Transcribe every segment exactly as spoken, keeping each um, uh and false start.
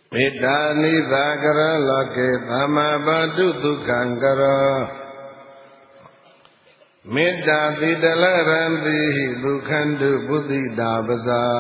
မေတ္တာနိသာကရလောကေသမ္မာပတုဒုက္ခံကရောမေတ္တာတိတလရံတိဒုက္ခန္တုဘုဒ္ဓိတာပဇာ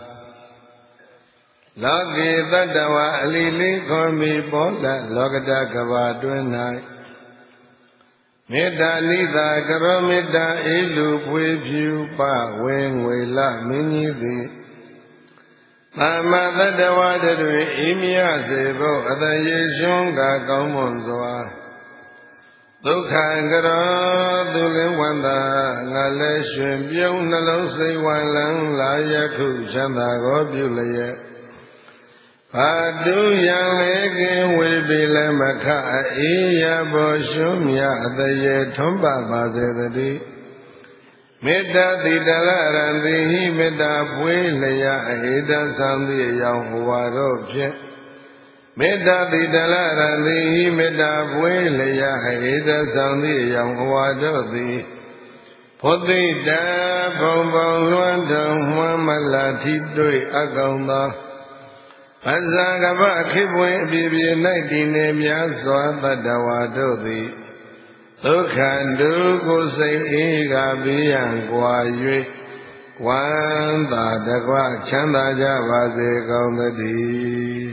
လောကေတတ္တဝါအလီလေးခေါ်မိပေါ်လာလောကတကဘာတွင်၌မေတ္တာနိသာကရောမေတ္တာအေလူဖွေဖြူပဝေငွေလမင်းကြီးသည်သမ္မာတတ္တဝါတွေအိမြစေဖို့အတရေရှင်ကကောင်းမွန်စွာဒုက္ခကရောသူလင်းဝန္တာငါလည်းရှင်ပြုံးနှလုံးစိတ်ဝမ်းလန်းလာယခုချမ်းသာကိုပြုလျက်ဘာတုယံလေကင်ဝေပိလမခအေးရဘောရှင်မြအတရေထွန်းပါပါစေတည်းမေတ္တာတိတလရံတိဟိမေတ္တာပွေးလျာအဟိတသံတိအယောင်ဟဝါတို့ဖြင့်မေတ္တာတိတလရံတိဟိမေတ္တာပွေးလျာအဟိတသံတိအယောင်ဟဝါတို့သည်ဘုဒ္ဓိတဘုံဘုံလွှမ်းတုံမှွမ်းမလာထိတွေ့အကောင်သောအဇာကပခိပွင့်အပြည့်ပြည့်၌တည်နေများစွာတတ္တဝါတို့သည်ဒုက္ခဒုကိုစိတ်အေးကပြည့်ရန်ကွာ၍ဝမ်းသာတကွချမ်းသာကြပါစေကောင်းသတည်း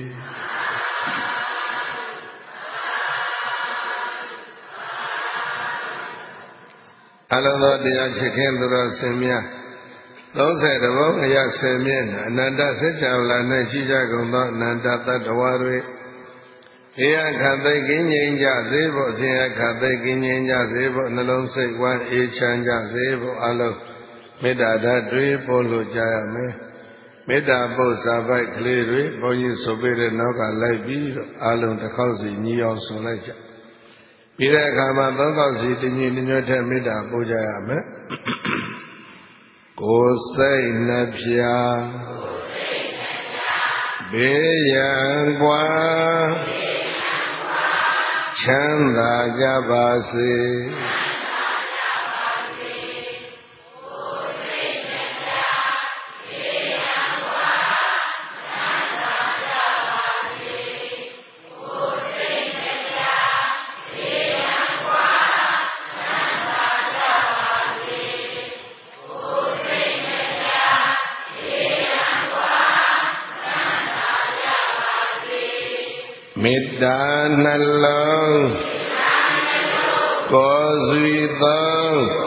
အလုံးသောတရားချစ်ခင်သူတော်စင်များသုံးဆယ်တဘုံအရာဆယ်မျက်နှာအနန္တစัจ java လာ၌ရှိကြကုန်သောအနန္တတတ္တဝါတွေအေယခသိကင်းငြိမ်ကြစေဖို့အစဉ်အခသိကင်းငြိမ်ကြစေဖို့နှလုံးစိတ်ဝမ်းအေးချမ်းကြစေဖို့အလုံးမေတ္တာဓာတ်တွေပို့လို့ကြရမယ်မေတ္တာပု္ပ္ပာပိုက်ကလေးတွေဘုန်းကြီးဆိုပေးတဲ့နောက်ကလိုက်ပြီးတော့အလုံးတစ်ခေါက်စီညီအောင်ဆိုလိုက်ကြပြီးတဲ့အခါမှာသုံးခေါက်စီတညီတညွတ်တဲ့မေတ္တာပို့ကြရမယ်ကိုယ်စိတ်နှပြဘေးရန်ကွာချမ်းသာကြပါစေမေတ္တာနှလုံးကိုယ်စွီသော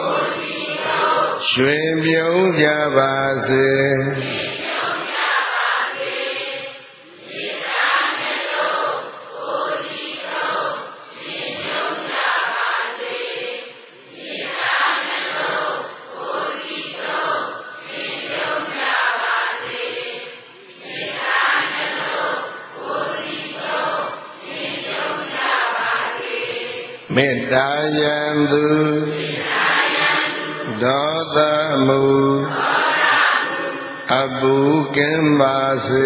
ရွှင်ပြုံးကြပါစေမေတ္တာယံသူဒေါသမူအပုကင်ပါစေ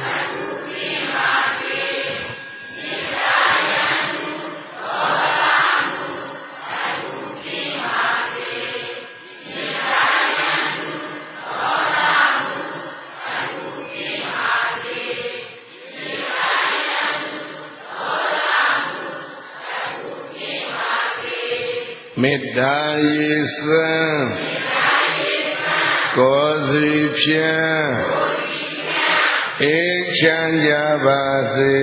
မေတ္တာယေစံကိုယ်စီဖြင့်အေးချမ်းကြပါစေ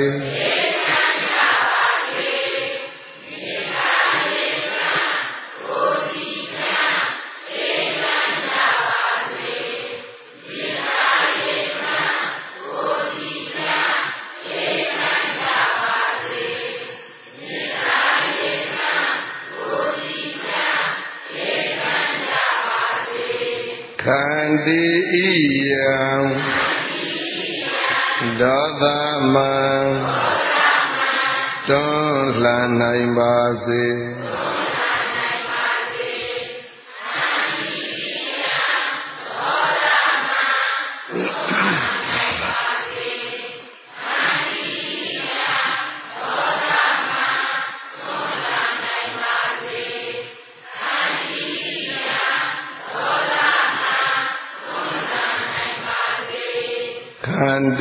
ခန္တီဣယံဒေါသမံတွန်းလှန်နိုင်ပါစေခန္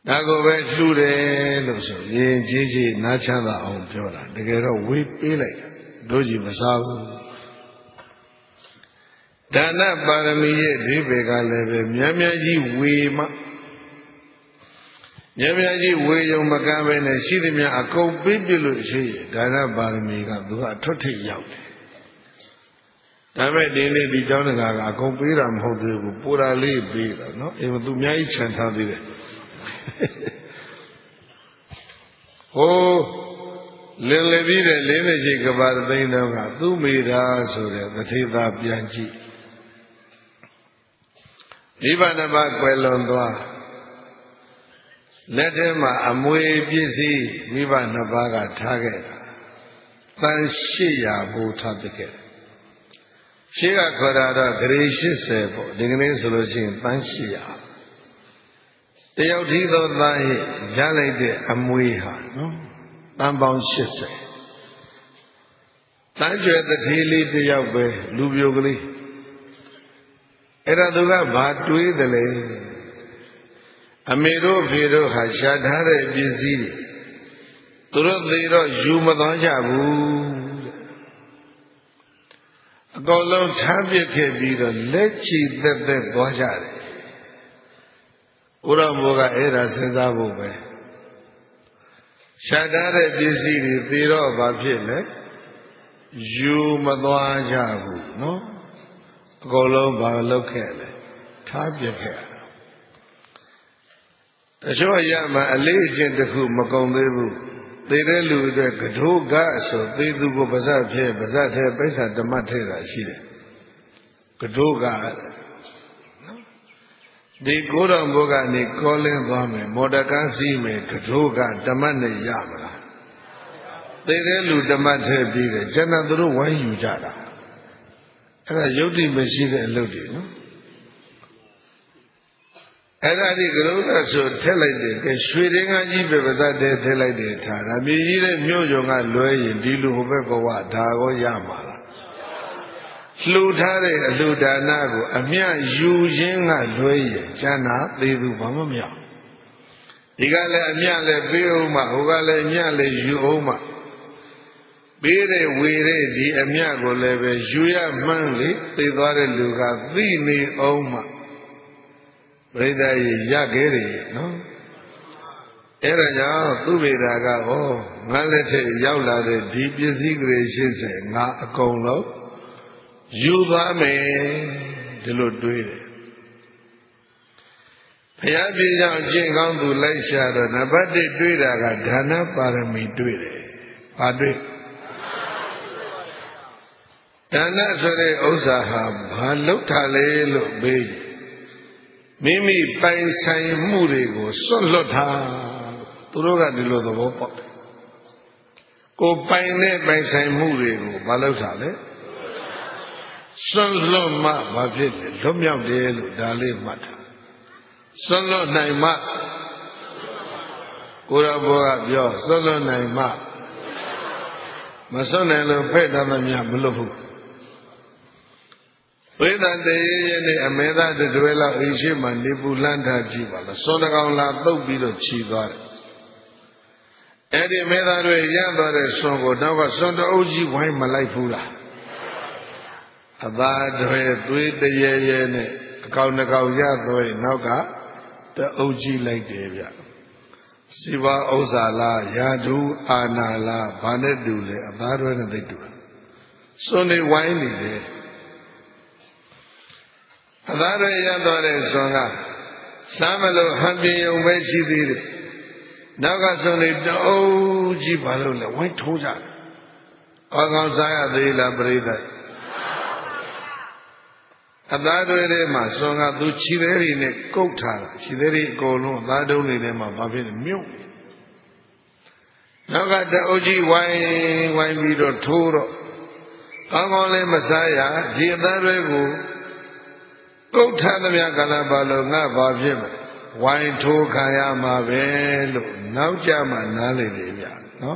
ဒါကိုပဲလှူတယ်လို့ဆိုရင်ကြီးကြီးနားချမ်းသာအောင်ပြောတာတကယ်တော့ဝေးပေးလိုက်တာတို့ကြီးမစားဘူးဒါနပါရမီရဲ့အဓိပ္ပာယ်ကလည်းပဲများများကြီးဝေမှများများကြီးဝေယုံမကမ်းပဲနဲ့ရှိသမျှအကုန်ပေးပြလို့ရှိရင်ဒါနပါရမီကသူကအထွတ်ထိပ်ရောက်တယ်ဒါပေမဲ့ဒီနေ့ဒီเจ้าတကာကအကုန်ပေးတာမဟုတ်သေးဘူးပူရာလေးပေးတာနော်အေးသူအများကြီးခြံထားသေးတယ်ဟိုလင်လေပြီးတဲ့လေးနှစ်ချိန်ကဘာသိန်းတော့ကသူ့မိသားဆိုတဲ့တထေသာပြန်ကြည့်မိဘနှစ်ပါးကွယ်လွန်သွားလက်ထဲမှာအမွေပစ္စည်းမိဘနှစ်ပါးကထားခဲ့တာတန်၈ရာဘူထားပစ်ခဲ့တယ်ရှေးကခေါ်တာတော့ဂရေ၈၀ပေါ့ဒီကနေ့ဆိုလို့ရှိရင်တန်၈ရာတယောက်ထီးသောသားဟိရလိုက်တဲ့အမွေဟာနော်တန်ပေါင်း၈၀တန်းကျွယ်တတိလေးတယောက်ပဲလူပြိုကလေးအဲ့ဒါသူကဘာတွေးတယ်လဲအမေတို့ဖေတို့ဟာရှာထားတဲ့ပစ္စည်းတွေသူတို့သိတော့ယူမသွားကြဘူးအကောင်လုံးထားပစ်ခဲ့ပြီးတော့လက်ချီသက်သက်သွားကြတယ်ကိုရောဘောကအဲ့ဒါစဉ်းစားဖို့ပဲရှာထားတဲ့ပစ္စည်းတွေသိတော့ဘာဖြစ်လဲယူမသွားကြဘူးနော်အကုန်လုံးဘာလုပ်ခဲ့လဲထားပြခဲ့တချို့ရမှာအလေးအကျင့်တစ်ခုမကုန်သေးဘူးသေတဲ့လူအတွက်ကဒုကဆိုသေသူကိုပါဇက်ဖြစ်ပါဇက်ထဲပိဿဓမ္မထဲတာရှိတယ်ကဒုကဒီကိုယ်တော်ဘုရားကနေကောလင်းသွားမယ်မော်ဒကားစီးမယ်ကဒုကဓမ္မနဲ့ရမလားသေတဲ့လူဓမ္မထဲပြီးတယ်ကျန်တဲ့သူတို့ဝိုင်းယူကြတာအဲ့ဒါယုတ်တိမရှိတဲ့အလုပ်တွေနော်အဲ့ဒါဒီကရုဏာဆိုထက်လိုက်တယ်ကဲရွှေရင်းကကြီးပဲပါသက်တဲ့ထက်လိုက်တယ်ထားတာမြေကြီးတဲ့မြို့ယုံကလွဲရင်ဒီလူဟိုဘက်ဘဝဒါကိုရမှာလားလှူထားတဲ့အလှူဒါနကိုအမြယူရင်းကလွဲရင်ကျန်တာသေသူဘာမှမရဒီကလည်းအမြလည်းပေးအောင်မှဟိုကလည်းအမြလည်းယူအောင်မှပေးတဲ့ဝေတဲ့ဒီအမြကိုလည်းပဲယူရမှန်းလေသိသွားတဲ့လူကသိနေအောင်မှပရိသတ်ရရခဲ့တယ်နော်အဲ့ဒါကြောင့်သူဗေဒာကဟောငါလက်ထက်ရောက်လာတဲ့ဒီပစ္စည်းကလေးရှင်းစေငါအကုန်လုံးယူသွားမယ်ဒီလိုတွေးတယ်ဘုရားပြည့်ကြောင့်ကျင့်ကောင်းသူလိုက်ရှာတော့နံပါတ်၁တွေးတာကဒါနပါရမီတွေးတယ်ဘာတွေးဒါနဆိုတဲ့ဥစ္စာဟာဘာလောက်တာလဲလို့မေးမိမိပိုင်ဆိုင်မှုတွေကိုစွန့်လွတ်တာသူတို့ကဒီလိုသဘောပေါက်တယ်ကိုပိုင်တဲ့ပိုင်ဆိုင်မှုတွေကိုဘာလုပ်တာလဲစွန့်လွတ်မှဘာဖြစ်လဲလွတ်မြောက်တယ်လို့ဒါလေးမှတ်တာစွန့်လွတ်နိုင်မှကိုရဘောကပြောစွန့်လွတ်နိုင်မှမစွန့်နိုင်လို့ဖဲ့တာမှမလွတ်ဘူးဝိသတရေရနဲ့အမေသားတတွဲလောက်အိမ်ရှိမှနေပူလန်းထားကြည့်ပါလားစွန်တကောင်လာတုတ်ပြီးတော့ခြီသွားတယ်အဲ့ဒီမေသားတွေရသွားတဲ့စွန်ကိုနောက်ကစွန်တအုပ်ကြီးဝိုင်းမလိုက်ဘူးလားအသာတွေသွေးတရေရဲနဲ့အကောင်တစ်ကောင်ရသွားရင်နောက်ကတအုပ်ကြီးလိုက်တယ်ဗျစီဝါဥစ္စာလားယာဓုအာနာလားဘာနဲ့တူလဲအသာတွေနဲ့သိတူတယ်စွန်တွေဝိုင်းနေတယ်အသာရရသွားတဲ့ဆွန်ကစားမလို့ဟန်ပြုံပဲရှိသေးတယ်နောက်ကဆွန်တွေတအုပ်ကြီးဘာလို့လဲဝိုင်းထိုးကြတယ်အောင်းကောင်းစားရသေးလားပြိဿအသာတွေထဲမှာဆွန်ကသူခြေသေးတွေနဲ့ကုတ်ထားတာခြေသေးတွေအကုန်လုံးအသာတုံးတွေထဲမှာဘာဖြစ်လဲမြုပ်နောက်ကတအုပ်ကြီးဝိုင်းဝိုင်းပြီးတော့ထိုးတော့အောင်းကောင်းလေးမစားရဒီအသာတွေကိုကုတ်ထသမျှကလည်းဘာလို့ငါဘာဖြစ်မလဲဝိုင်းထိုးခံရမှာပဲလို့နောက်ကြမှနားလည်တယ်ဗျနော်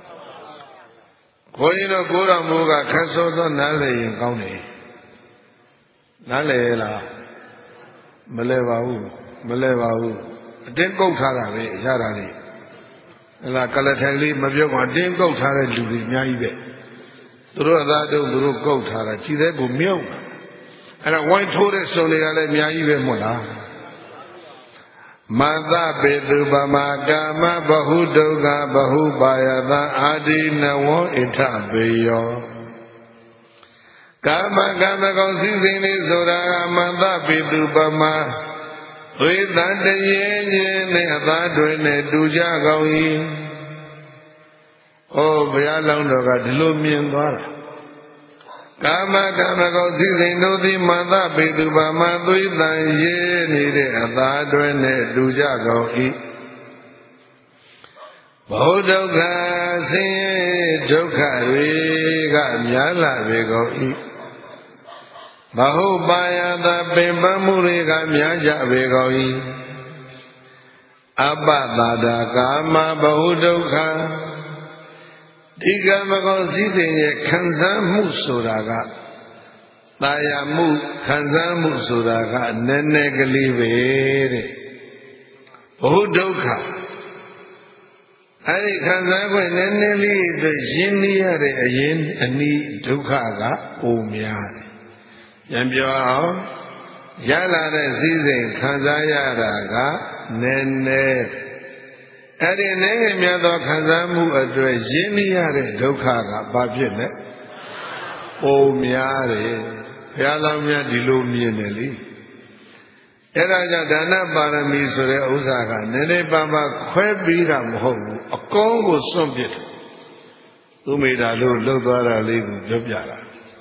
ကိုရင်တို့ကိုတော်မူကခက်ဆိုးသောနားလည်ရင်ကောင်းတယ်နားလည်လားမလဲပါဘူးမလဲပါဘူးအတင်းကုတ်ထားတာပဲရတာလေအဲ့ဒါကလထိုင်လေးမပြောကအတင်းကုတ်ထားတဲ့လူတွေအများကြီးပဲသူတို့အသားတုံးသူတို့ကုတ်ထားတာကြည်တဲ့ကိုမြုပ်အဲ့ဒါဝိုင်းထိုးတဲ့စုံတွေကလည်းအများကြီးပဲမဟုတ်လားမသပေသူပမာကာမဘဟုဒုက္ခဘဟုပါယသအာဒီနဝဣထပေယောကာမကံတကောင်စည်းစိမ်လေးဆိုတာကမသပေသူပမာသွေးတန်တရေခြင်းနဲ့အသားတွေနဲ့တူကြကောင်း၏ဩဘုရားလောင်းတော်ကဒီလိုမြင်သွားတာကာမကံတကောင်စည်းစိမ်တို့သည်မသပေသူပမာသွေးတန်ရေနေတဲ့အသားတွေနဲ့တူကြကောင်း၏ဘုဒုက္ခဆင်းရဲဒုက္ခတွေကများလာပေကုန်၏ဘဟုပါယသပင်ပမှုတွေကများကြပေကုန်၏အပ္ပတာဒကာမဘဟုဒုက္ခဒီကံမကောင်းစည်းစိမ်ရဲ့ခံစားမှုဆိုတာကတာယာမှုခံစားမှုဆိုတာကနည်းနည်းကလေးပဲတဲ့ဘဟုဒုက္ခအဲဒီခံစား권နည်းနည်းလေးအတွက်ရင်းနှီးရတဲ့အရင်အနည်းဒုက္ခကပိုများတယ်။ပြန်ပြောအောင်ရလာတဲ့စည်းစိမ်ခံစားရတာကနည်းနည်းအဲ့ဒီနည်းငယ်များသောခံစားမှုအတွက်ရင်းနှီးရတဲ့ဒုက္ခကဘာဖြစ်လဲပိုများတယ်ဘုရားလောင်းမြတ်ဒီလိုမြင်တယ်လေအဲ့ဒါကြောင့်ဒါနပါရမီဆိုတဲ့ဥစ္စာကနည်းနည်းပါးပါးခွဲပြီးတာမဟုတ်ဘူးအကောင်းကိုစွန့်ပစ်တယ်သူမိတာလို့လှုပ်သွားတာလေးကိုပြောပြတာ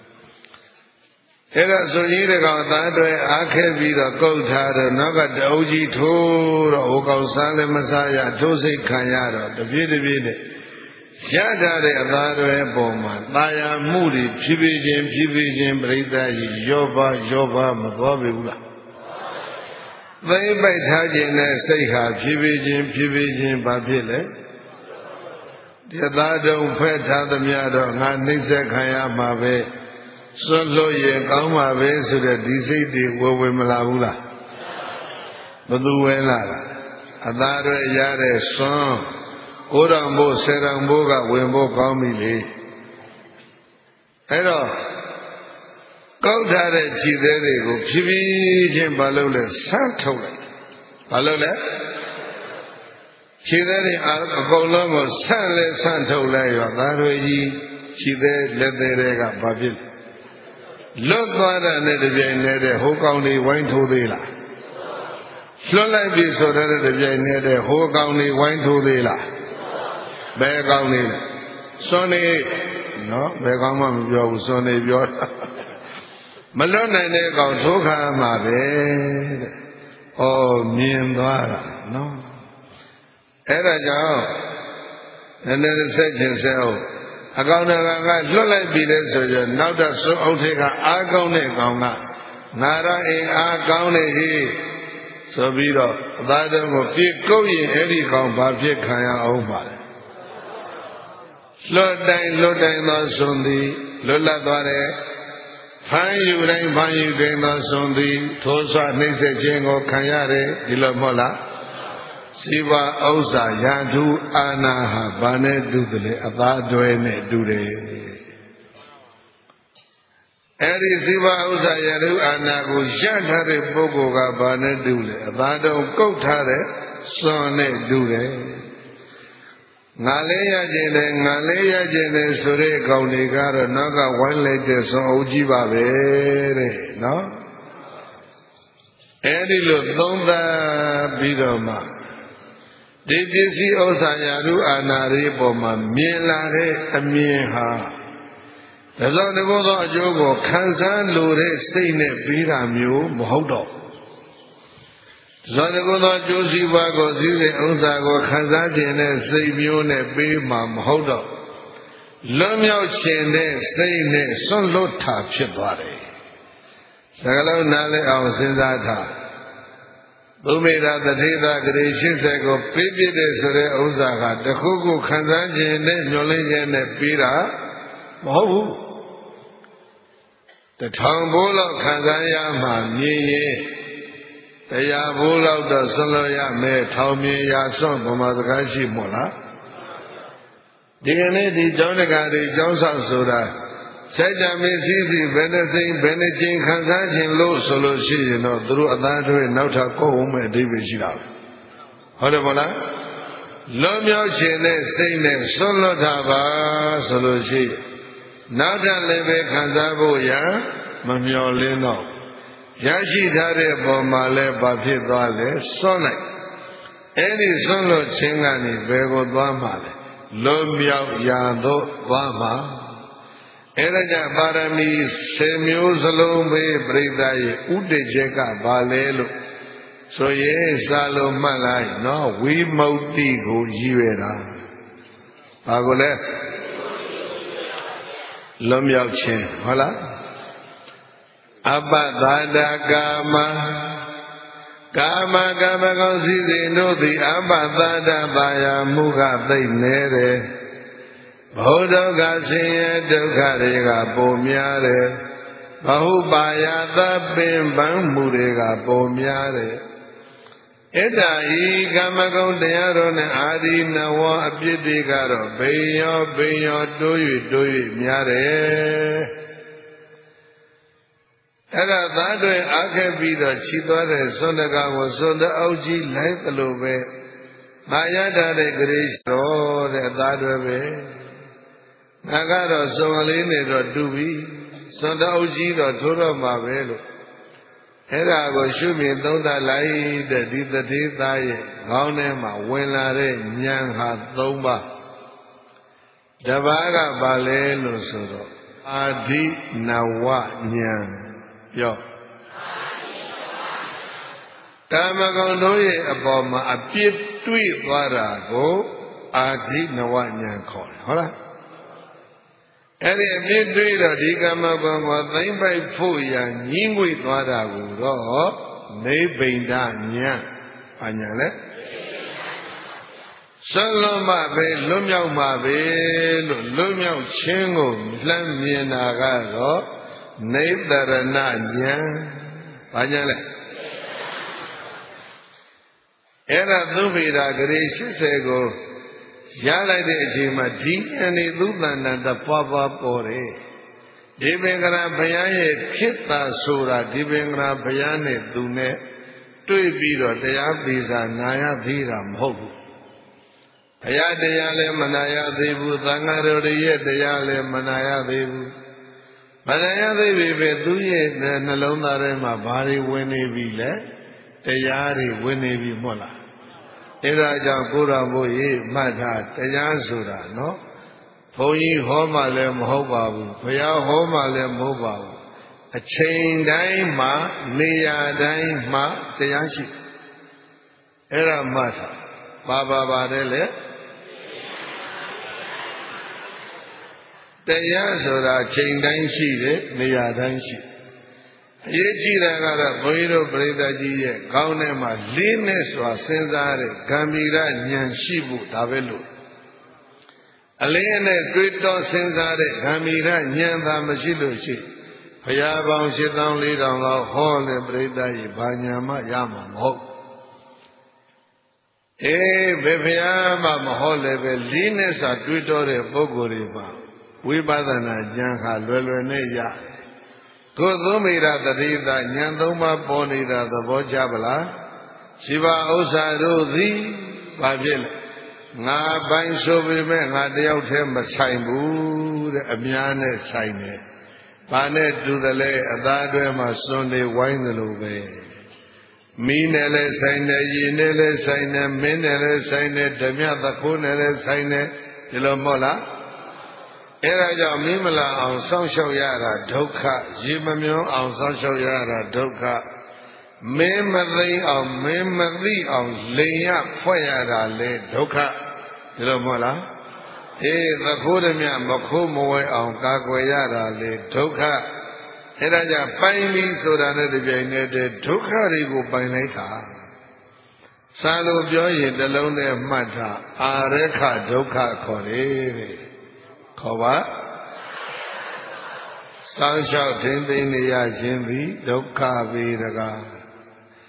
အဲ့ဒါဆိုကြီးတကောင်သားတွေအားခဲပြီးတော့ကုတ်ထားတော့နောက်ကတအုပ်ကြီးထိုးတော့ဟိုကောင်စားလည်းမစားရထိုးစိတ်ခံရတော့တပြေးတပြေးနဲ့ရထားတဲ့အသားတွေပုံမှာတာယာမှုတွေဖြည်းဖြည်းချင်းဖြည်းဖြည်းချင်းပြိဿကြီးရောပါရောပါမသွားပြီဘူးလားသိမ့်ပိုက်ထားခြင်းနဲ့စိတ်ဟာဖြည်းဖြည်းချင်းဖြည်းဖြည်းချင်းဘာဖြစ်လဲဒီသားတုံဖက်ထားသမျှတော့ငါနှိမ့်ဆက်ခံရမှာပဲစွန့်လို့ရင်ကောင်းမှာပဲဆိုတဲ့ဒီစိတ်တွေဝယ်ဝယ်မလာဘူးလားဘသူဝဲလာတာအသားတွေရတဲ့စွန့်ကိုးတော်မို့ဆယ်တော်မို့ကဝင်ဖို့ကောင်းပြီလေအဲ့တော့ကောက်ထားတဲ့ခြေသေးတွေကိုဖြည်းဖြည်းချင်းဘာလို့လဲဆန်းထုတ်လိုက်ဘာလို့လဲခြေသေးတွေအကုန်လုံးကိုဆန်းလဲဆန်းထုတ်လိုက်ရောသားတွေကြီးခြေသေးလက်သေးတွေကဘာဖြစ်လွတ်သွားတာနဲ့တပြိုင်နက်တည်းဟိုကောင်တွေဝိုင်းထိုးသေးလားလွတ်လိုက်ပြီဆိုတဲ့တပြိုင်နက်တည်းဟိုကောင်တွေဝိုင်းထိုးသေးလားဘယ်ကောင်တွေလဲစွန်နေနော်ဘယ်ကောင်မှမပြောဘူးစွန်နေပြောတာမလွတ်နိုင်တဲ့ကောင်ထိုးခါမှာပဲတဲ့။ဩမြင်သွားတာနော်။အဲ့ဒါကြောင့်နည်းနည်းဆက်ချင်းဆက်အောင်အကောင်တကောင်ကလွတ်လိုက်ပြီလေဆိုရင်နောက်တော့စွအုပ်ထက်ကအားကောင်းတဲ့ကောင်ကငါရအိမ်အားကောင်းနေဟိဆိုပြီးတော့အသားတော်ကိုပြေကုတ်ရင်အဲ့ဒီကောင်ဘာဖြစ်ခံရအောင်ပါလဲ။လွတ်တိုင်းလွတ်တိုင်းသောစွန်သည်လွတ်လပ်သွားတဲ့ဖန်ယူတိုင်းဖန်ယူတိုင်းသောစွန်သည်ထိုးဆွနှိမ့်ဆက်ခြင်းကိုခံရတယ်ဒီလိုမဟုတ်လားစီဝဥစ္စာရန်သူအာနာဟာဘာနဲ့တူတယ်လဲအသားတွဲနဲ့တူတယ်အဲ့ဒီစီဝဥစ္စာရန်သူအာနာကိုရထားတဲ့ပုဂ္ဂိုလ်ကဘာနဲ့တူလဲအသားတုံးကုတ်ထားတဲ့စွန်နဲ့တူတယ်ငါလေးရခြင်းနဲ့ငါလေးရခြင်းနဲ့ဆိုတဲ့ကောင်တွေကတော့နောက်ကဝိုင်းလိုက်တဲ့စွန်အုပ်ကြီးပါပဲတဲ့နော်အဲ့ဒီလိုသုံးသပ်ပြီးတော့မှဒီပစ္စည်းဥစ္စာယာရုအာနာတွေပေါ်မှာမြင်လာတဲ့အမြင်ဟာဒါကြောင့်ဒီလိုသောအကျိုးကိုခံစားလို့တဲ့စိတ်နဲ့ပြီးတာမျိုးမဟုတ်တော့ဇောတိကုသောကျိုးစီးပွားကိုစည်းစိမ်ဥစ္စာကိုခံစားခြင်းနဲ့စိတ်မျိုးနဲ့ပေးမှာမဟုတ်တော့လွတ်မြောက်ခြင်းနဲ့စိတ်နဲ့စွန့်လွတ်တာဖြစ်သွားတယ်။စကလုံးနားလည်အောင်စဉ်းစားထားသုမေတာတထေသာဂရေရှင်းဆက်ကိုပေးပြတဲ့ဆိုတဲ့ဥစ္စာကတခုခုခံစားခြင်းနဲ့ညှို့လင်းခြင်းနဲ့ပေးတာမဟုတ်ဘူး။တထောင်ဘိုးလောက်ခံစားရမှမြင်ရင်တတရားဘိုးလောက်တော့ဆွလို့ရမယ်ထောင်မြင်ရာစွန့်ဗမာစကားရှိမို့လားဒီကနေ့ဒီကျောင်းတကာတွေကျောင်းဆောင်ဆိုတာဆက်ကြမင်းစည်းစီဘယ်နှစိမ့်ဘယ်နှကျင်ခံစားခြင်းလို့ဆိုလို့ရှိရင်တော့သူတို့အသားတွေနောက်ထပ်ကိုယ်ဝမဲ့အဓိပ္ပာယ်ရှိတာဟုတ်တယ်မဟုတ်လားလွန်မြောက်ခြင်းနဲ့စိတ်နဲ့ဆွလွတ်တာပါဆိုလို့ရှိရင်နောက်ထပ်လည်းပဲခံစားဖို့ရမမျော်လင်းတော့ရရှိထားတဲ့ပုံမှာလည်းဘာဖြစ်သွားလဲဆွလိုက်အဲ့ဒီဆွလွတ်ခြင်းကနေဘယ်ကိုသွားမှာလဲလွန်မြောက်ရာသို့သွားမှာအဲ့ဒါကြောင့်ပါရမီဆယ်မျိုးစလုံးပဲပြိဿရဲ့ဥတည်ချက်ကဘာလဲလို့ဆိုရင်စာလုံးမှတ်လိုက်နော်ဝိမု ക്തി ကိုရည်ရွယ်တာဘာကိုလဲလွန်မြောက်ခြင်းဟုတ်လားအပ္ပသာဒကာမကာမကာမကောင်းစည်းစိမ်တို့သည်အပ္ပသာဒပါယမှုကသိမ့်နေတယ်ဘုဒ္ဓကဆင်းရဲဒုက္ခတွေကပုံများတယ်ဘဟုပါယသပင်ပန်းမှုတွေကပုံများတယ်ဣဒ္ဓဤကာမဂုဏ်တရားတော်နဲ့အာဒီနဝအပြစ်တွေကတော့ဘိယောဘိယောတိုး၍တိုး၍များတယ်အဲ့ဒါသားတွေအားခဲ့ပြီးတော့ခြိသွားတဲ့စွန်တကာကိုစွန်တအုပ်ကြီးလိုက်သလိုပဲမာယတာတဲ့ဂရိတော်တဲ့သားတွေပဲငါကတော့စွန်လေးနဲ့တော့တူပြီစွန်တအုပ်ကြီးတော့ထိုးတော့မှာပဲလို့အဲ့ဒါကိုရှုမြင်သုံးသပ်လိုက်တဲ့ဒီတတိသားရဲ့ခေါင်းထဲမှာဝင်လာတဲ့ဉာဏ်ဟာသုံးပါးတပါးကဘာလဲလို့ဆိုတော့အာဓိနဝဉာဏ်ပြောကာမဂုဏ်တို့ရဲ့အပေါ်မှာအပြစ်တွေ့သွားတာကိုအာဓိနဝဉာဏ်ခေါ်တယ်ဟုတ်လားအဲ့ဒီအပြစ်တွေ့တော့ဒီကာမဂုဏ်ကိုသိမ့်ပိုက်ဖို့ရညှင်းငွေသွားတာကိုတော့နိဗ္ဗိန္ဒဉာဏ်ဘာဉာဏ်လဲဆွလွန်မှပဲလွတ်မြောက်မှပဲလို့လွတ်မြောက်ခြင်းကိုလှမ်းမြင်တာကတော့နိဗ္ဗရဏဉာဏ်ဘာဉာဏ်လဲအဲ့ဒါသုဗေဒဂရေ၈၀ကိုရလိုက်တဲ့အချိန်မှာဒီဉာဏ်ဤသုတ္တန္တတပွားပွားပေါ်တယ်ဒီပင်ကရာဘုရားရဲ့ခေတ္တဆိုတာဒီပင်ကရာဘုရားနဲ့သူနဲ့တွေ့ပြီးတော့တရားပေစာနာရသေးတာမဟုတ်ဘူးဘုရားတရားလည်းမနာရသေးဘူးသံဃာတော်ရဲ့တရားလည်းမနာရသေးဘူးမနာရသေးပြီပဲသူရဲ့နှလုံးသားထဲမှာဘာတွေဝင်နေပြီလဲတရားတွေဝင်နေပြီမဟုတ်လားအဲဒါကြောင့်ကိုယ်တော်ဘုရားမှတ်ထားတရားဆိုတာနော်ဘုန်းကြီးဟောမှလည်းမဟုတ်ပါဘူးဘုရားဟောမှလည်းမဟုတ်ပါဘူးအချိန်တိုင်းမှာနေရာတိုင်းမှာတရားရှိအဲ့ဒါမှတ်ထားပါပါပါတယ်လေတရားဆိုတာချိန်တိုင်းရှိတယ်နေရာတိုင်းရှိအရေးကြီးတာကတော့ဘုန်းကြီးတို့ပရိသတ်ကြီးရဲ့ခေါင်းထဲမှာလေးနဲ့စွာစဉ်းစားတဲ့ဂမ်ဗီရဉာဏ်ရှိဖို့ဒါပဲလို့အလင်းနဲ့တွေးတောစဉ်းစားတဲ့ဂမ်ဗီရဉာဏ်သာမရှိလို့ရှိဘုရားပေါင်းရှစ်သောင်းလေးထောင်လောက်ဟောတဲ့ပရိသတ်ကြီးဘာဉာဏ်မှရမှာမဟုတ်အေးဘယ်ဘုရားမှမဟောလည်းပဲလေးနဲ့စွာတွေးတောတဲ့ပုဂ္ဂိုလ်တွေမှာဝိပဿနာဉာဏ်ဟာလွယ်လွယ်နဲ့ရတယ်ကိုယ်သုံးမိတာတတိယဉာဏ်သုံးပါးပေါ်နေတာသဘောကျပလားရှိပါဥစ္စာတို့သည်ဘာဖြစ်လဲငါပိုင်ဆိုပေမဲ့ငါတယောက်တည်းမဆိုင်ဘူးတဲ့အများနဲ့ဆိုင်တယ်ဘာနဲ့တူတယ်လဲအသားတွဲမှာစွန်တွေဝိုင်းသလိုပဲမီးနဲ့လည်းဆိုင်တယ်ရေနဲ့လည်းဆိုင်တယ်မင်းနဲ့လည်းဆိုင်တယ်ဓမြသခိုးနဲ့လည်းဆိုင်တယ်ဒီလိုမဟုတ်လားအဲ့ဒါကြောင့်မင်းမလာအောင်စောင့်ရှောက်ရတာဒုက္ခရေမမြုံအောင်စောင့်ရှောက်ရတာဒုက္ခမင်းမသိအောင်မင်းမသိအောင်လိန်ရဖွဲ့ရတာလေဒုက္ခဒီလိုမဟုတ်လားအေးသခိုးဓမြမခိုးမဝဲအောင်ကာကွယ်ရတာလေဒုက္ခအဲ့ဒါကြောင့်ပိုင်ပြီးဆိုတာနဲ့တပြိုင်နက်တည်းဒုက္ခတွေကိုပိုင်လိုက်တာစာလို့ပြောရင်တလုံးနဲ့မှတ်တာအာရခဒုက္ခခေါ်တယ်တဲ့ခေါ်ပါစောင့်ရှောက်ထိန်းသိမ်းနေရခြင်းသည်ဒုက္ခပေတကား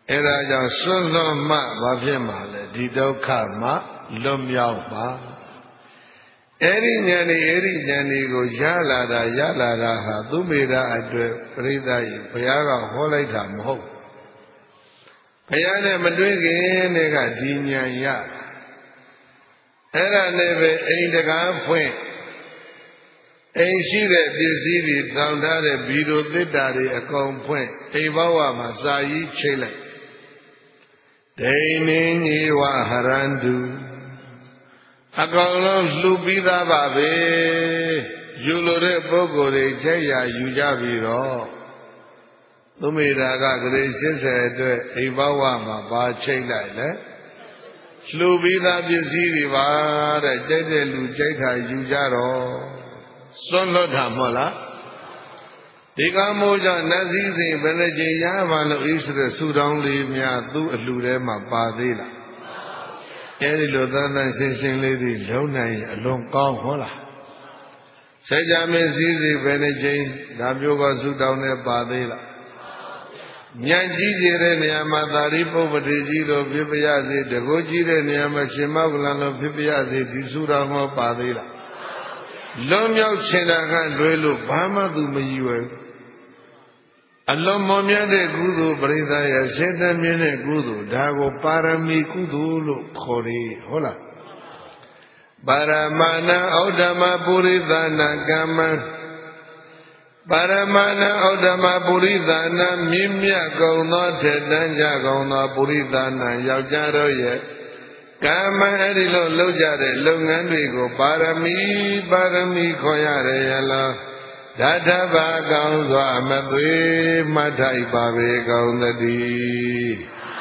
အဲ့ဒါကြောင့်စွန့်လွတ်မှဘာဖြစ်မှာလဲဒီဒုက္ခမှလွတ်မြောက်မှာအဲ့ဒီဉာဏ်ဒီအဲ့ဒီဉာဏ်ဒီကိုရလာတာရလာတာဟာသူမေတ္တာအတွက်ပရိသတ်ကြီးဘုရားကဟောလိုက်တာမဟုတ်ဘုရားနဲ့မတွေ့ခင်တည်းကဒီဉာဏ်ရအဲ့ဒါနဲ့ပဲအိမ်တကားဖွင့်အိမ်ရှိတဲ့ပစ္စည်းတွေတောင်းထားတဲ့ဘီရိုသစ်တာတွေအကုန်ဖွင့်အိမ်ဘဝမှာစာကြီးချိတ်လိုက်ဒိဏိညေဝဟရန္တုအကောင်လုံးလှူပြီးသားပါပဲယူလို့တဲ့ပုဂ္ဂိုလ်တွေချက်ရယူကြပြီးတော့သူမေတာကဂရေ၈၀အတွက်အိမ်ဘဝမှာပါချိတ်လိုက်လေလှူပြီးသားပစ္စည်းတွေပါတဲ့ကြိုက်တဲ့လူကြိုက်တာယူကြတော့စွန့်လွတ်တာမဟုတ်လားဒီကမိုးကြောင့်နတ်စည်းစိမ်ဘယ်နှကြိမ်ရပါလို့ဤဆိုတဲ့ဆူတောင်းလေးများသူ့အလှူထဲမှာပါသေးလားအဲဒီလိုသန်းသန်းရှင်းရှင်းလေးတွေလုံးနိုင်အလွန်ကောင်းဟုတ်လားဆေကြမင်းစည်းစိမ်ဘယ်နှကြိမ်ဒါမျိုးကဆူတောင်းနဲ့ပါသေးလားဉာဏ်ကြီးကျတဲ့နေရာမှာသာရိပုတ္ပတိကြီးတို့ဖြစ်ပြရစေတကုကြီးတဲ့နေရာမှာရှင်မောကလန်တို့ဖြစ်ပြရစေဒီဆူတောင်းဟောပါသေးလားလွန်မြောက်ချင်တာကလွယ်လို့ဘာမှသူမရည်ရွယ်အလွန်မွန်မြတ်တဲ့ကုသိုလ်ပရိသတ်ရဲ့စေတမြင့်တဲ့ကုသိုလ်ဒါကိုပါရမီကုသိုလ်လို့ခေါ်တယ်ဟုတ်လားပါရမဏဩဒ္ဓမပုရိသနာကမ္မပါရမဏဩဒ္ဓမပုရိသနာမြင့်မြတ်ကုန်သောထက်တန်းကြကုန်သောပုရိသနာယောက်ျားတို့ရဲ့ကမ္မအဲ့ဒီလိုလုပ်ကြတဲ့လုပ်ငန်းတွေကိုပါရမီပါရမီခေါ်ရတယ်ရလားဓာတဘာကောင်းစွာမသွေမှတ်ထိုက်ပါပေကောင်းသတည်း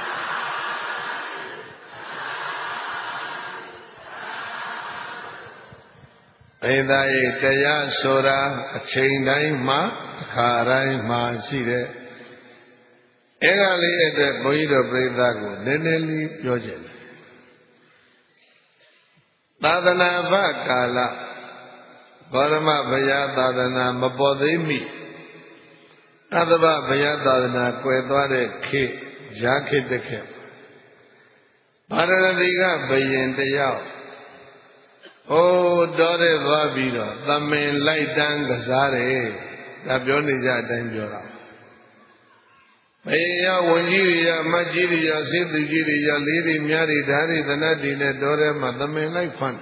အိဒါရဲ့တရားဆိုတာအချိန်တိုင်းမှာအခါတိုင်းမှာရှိတဲ့အဲ့ဒါလေးအတွက်ဘုန်းကြီးတို့ပြိဿကိုနည်းနည်းလေးပြောချင်တယ်သာသနာ့ဘကာလဘောရမဘုရားသာသနာမပေါ်သေးမီအသဗ္ဗဘုရားသာသနာကွယ်သွားတဲ့ခေတ်ဈာခေတ်တစ်ခေတ်ဗာရဏသီကဘယင်တယောက်ဟိုတော်တဲ့သွားပြီးတော့သမင်လိုက်တန်းကစားတယ်ဒါပြောနေကြအတိုင်းပြောတာဘယင်ရဝန်ကြီးတွေရမတ်ကြီးတွေရစေသူကြီးတွေရလေးတွေများတွေဓာတ်တွေသနတ်တွေနဲ့တော်ထဲမှာသမင်လိုက်ဖမ်း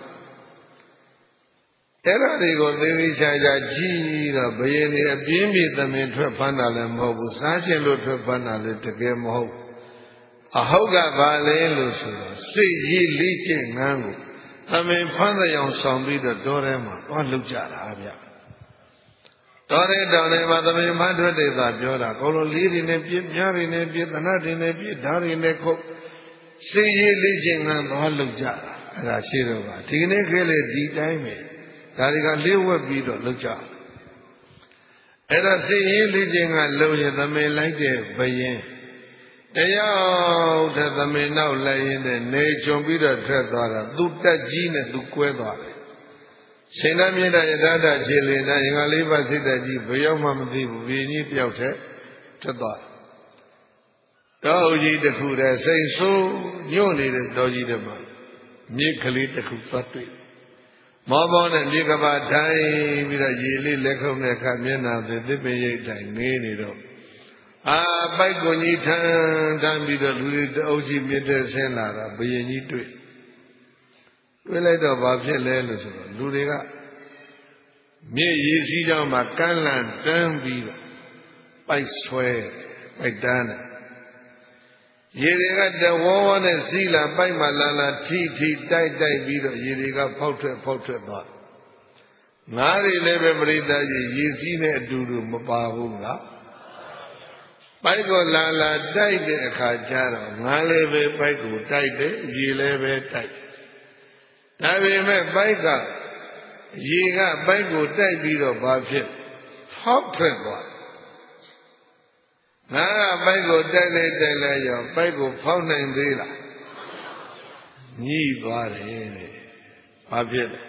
အဲ့ဒါတွေကိုသေသေးချာချာကြည့်တော့ဘယင်တွေအပြင်းပြေသမင်ထွက်ဖမ်းတာလည်းမဟုတ်ဘူးစားခြင်းလို့ထွက်ဖမ်းတာလည်းတကယ်မဟုတ်အဟုတ်ကဘာလဲလို့ဆိုတော့စိတ်ရည်လိကျင့်ငန်းကိုသမင်ဖမ်းတဲ့အောင်ဆောင်ပြီးတော့တော်ထဲမှာသွားလှုပ်ကြတာဗျတော်တဲ့တောင်ထဲမှာသမင်ဖမ်းထွက်တဲ့သာပြောတာကောလိုလေးတွေနဲ့ပြင်းများတွေနဲ့ပြင်းသနတ်တွေနဲ့ပြင်းဓာတ်တွေနဲ့ခုတ်စိတ်ရည်လိကျင့်ငန်းသွားလှုပ်ကြတာအဲ့ဒါရှိတော့ပါဒီကနေ့ခဲလေဒီတိုင်းပဲဒါတွေကလေးဝက်ပြီးတော့လှုပ်ကြအဲ့ဒါစိတ်ရင်းလေးချင်းကလှုပ်ရင်သမင်လိုက်တဲ့ဘယင်တယောက်တည်းသမင်နောက်လိုက်ရင်နေကြုံပြီးတော့ထွက်သွားတာသူတက်ကြီးနဲ့သူကွဲသွားတယ်ရှင်သာမြင့်တဲ့ယထာတခြေလင်တဲ့အင်္ဂါလေးပါးစိတ်တက်ကြီးဘယ်ရောက်မှမသိဘူးဘယင်ကြီးတယောက်တည်းထွက်သွားတော်ဦးကြီးတစ်ခုတည်းစိတ်ဆိုးညှို့နေတဲ့တော်ကြီးတည်းမှာမြစ်ကလေးတစ်ခုသွားတွေ့မောဘောနဲ့မြေကဘာထိုင်ပြီးတော့ရေလေးလက်ခုပ်နဲ့ခါမျက်နှာသေးသစ်ပင်ရိပ်တိုင်နေနေတော့အာပိုက်ကွန်ကြီးထမ်းထမ်းပြီးတော့လူတွေတအုပ်ကြီးမြစ်တဲ့ဆင်းလာတာဘယင်ကြီးတွေ့တွေ့လိုက်တော့ဘာဖြစ်လဲလို့ဆိုတော့လူတွေကမြေရေစီးကြောင်းမှာကမ်းလန့်တန်းပြီးတော့ပိုက်ဆွဲပိုက်တန်းတယ်ရေတွေကတဝေါဝေါနဲ့စီးလာပိုက်မှလာလာထိထိတိုက်တိုက်ပြီးတော့ရေတွေကဖောက်ထွက်ဖောက်ထွက်သွားငါးတွေလည်းပဲပရိသတ်ကြီးရေစီးနဲ့အတူတူမပါဘူးလားပိုက်ကိုလာလာတိုက်တဲ့အခါကျတော့ငါးလည်းပဲပိုက်ကိုတိုက်တယ်ရေလည်းပဲတိုက်ဒါပေမဲ့ပိုက်ကရေကပိုက်ကိုတိုက်ပြီးတော့ဘာဖြစ်ဖောက်ထွက်သွားငါကပိုက်ကိုတိုက်လိုက်တိုက်လိုက်ရောပိုက်ကိုဖောက်နိုင်သေးလားညှိသွားတယ်တဲ့ဘာဖြစ်လဲ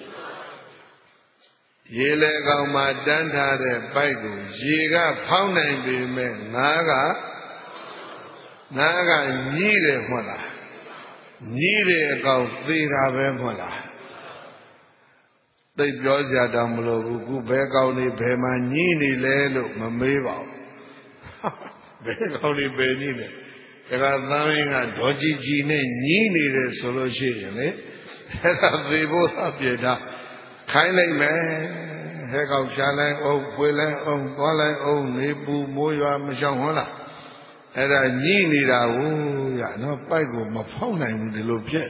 ရေလေကောင်မှာတန်းထားတဲ့ပိုက်ကိုရေကဖောက်နိုင်ပေမဲ့ငါကနာကညီးတယ်မဟုတ်လားညီးတဲ့အကောင်သေတာပဲမဟုတ်လားသိပြောစရာတောင်မလိုဘူးခုဘယ်ကောင်နေဘယ်မှာညီးနေလဲလို့မမေးပါဘူးဘယ်ကောင်နေဘယ်ညီးလဲတခါသမ်းရင်းကဒေါ်ကြီးကြီးနဲ့ညီးနေတယ်ဆိုလို့ရှိရင်လေအဲ့ဒါသေဖို့သာပြေတာခိုင်းလိုက်မယ်ဟဲ့ကောင်ရှာလိုက်အောင်ပွေလိုက်အောင်သွားလိုက်အောင်နေပူမိုးရွာမရှောင်ဟုတ်လားအဲ့ဒါညှိနေတာကိုရနော်ပိုက်ကိုမဖောက်နိုင်ဘူးဒီလိုဖြစ်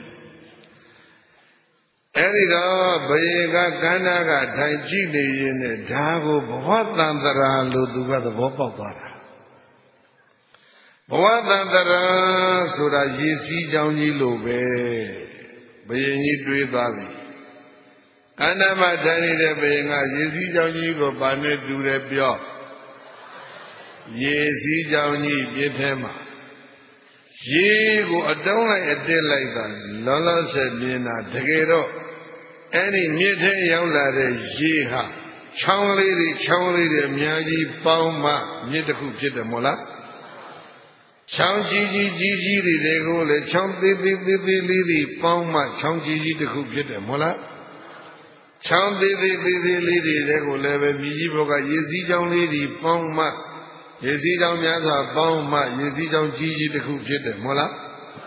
အဲ့ဒီတော့ဘယေကကန္နာကထိုင်ကြည့်နေရင်နဲ့ဒါကိုဘဝတန်တရာလို့သူကသဘောပေါက်သွားတာဘဝတန်တရာဆိုတာရည်စည်းကြောင်းကြီးလို့ပဲဘယင်ကြီးတွေးသွားပြီကန္နာမှာထိုင်နေတဲ့ဘယင်ကရည်စည်းကြောင်းကြီးကိုဘာနဲ့တူတယ်ပြောရေစည်းကြောင်ကြီးပြည့်ထဲမှာရေကိုအတုံးလိုက်အတက်လိုက်တာလောလောဆယ်မြင်တာတကယ်တော့အဲ့ဒီမြစ်ထဲရောက်လာတဲ့ရေဟာချောင်းလေးတွေချောင်းလေးတွေအများကြီးပေါင်းမှမြစ်တစ်ခုဖြစ်တယ်မို့လားချောင်းကြီးကြီးကြီးကြီးတွေကိုလည်းချောင်းသေးသေးသေးသေးလေးတွေပေါင်းမှချောင်းကြီးကြီးတစ်ခုဖြစ်တယ်မို့လားချောင်းသေးသေးသေးသေးလေးတွေကိုလည်းပဲမြည်ကြီးဘုကရေစည်းကြောင်လေးတွေပေါင်းမှရေစည်းကြောင်များစွာပေါင်းမှရေစည်းကြောင်ကြီးကြီးတစ်ခုဖြစ်တယ်မဟုတ်လား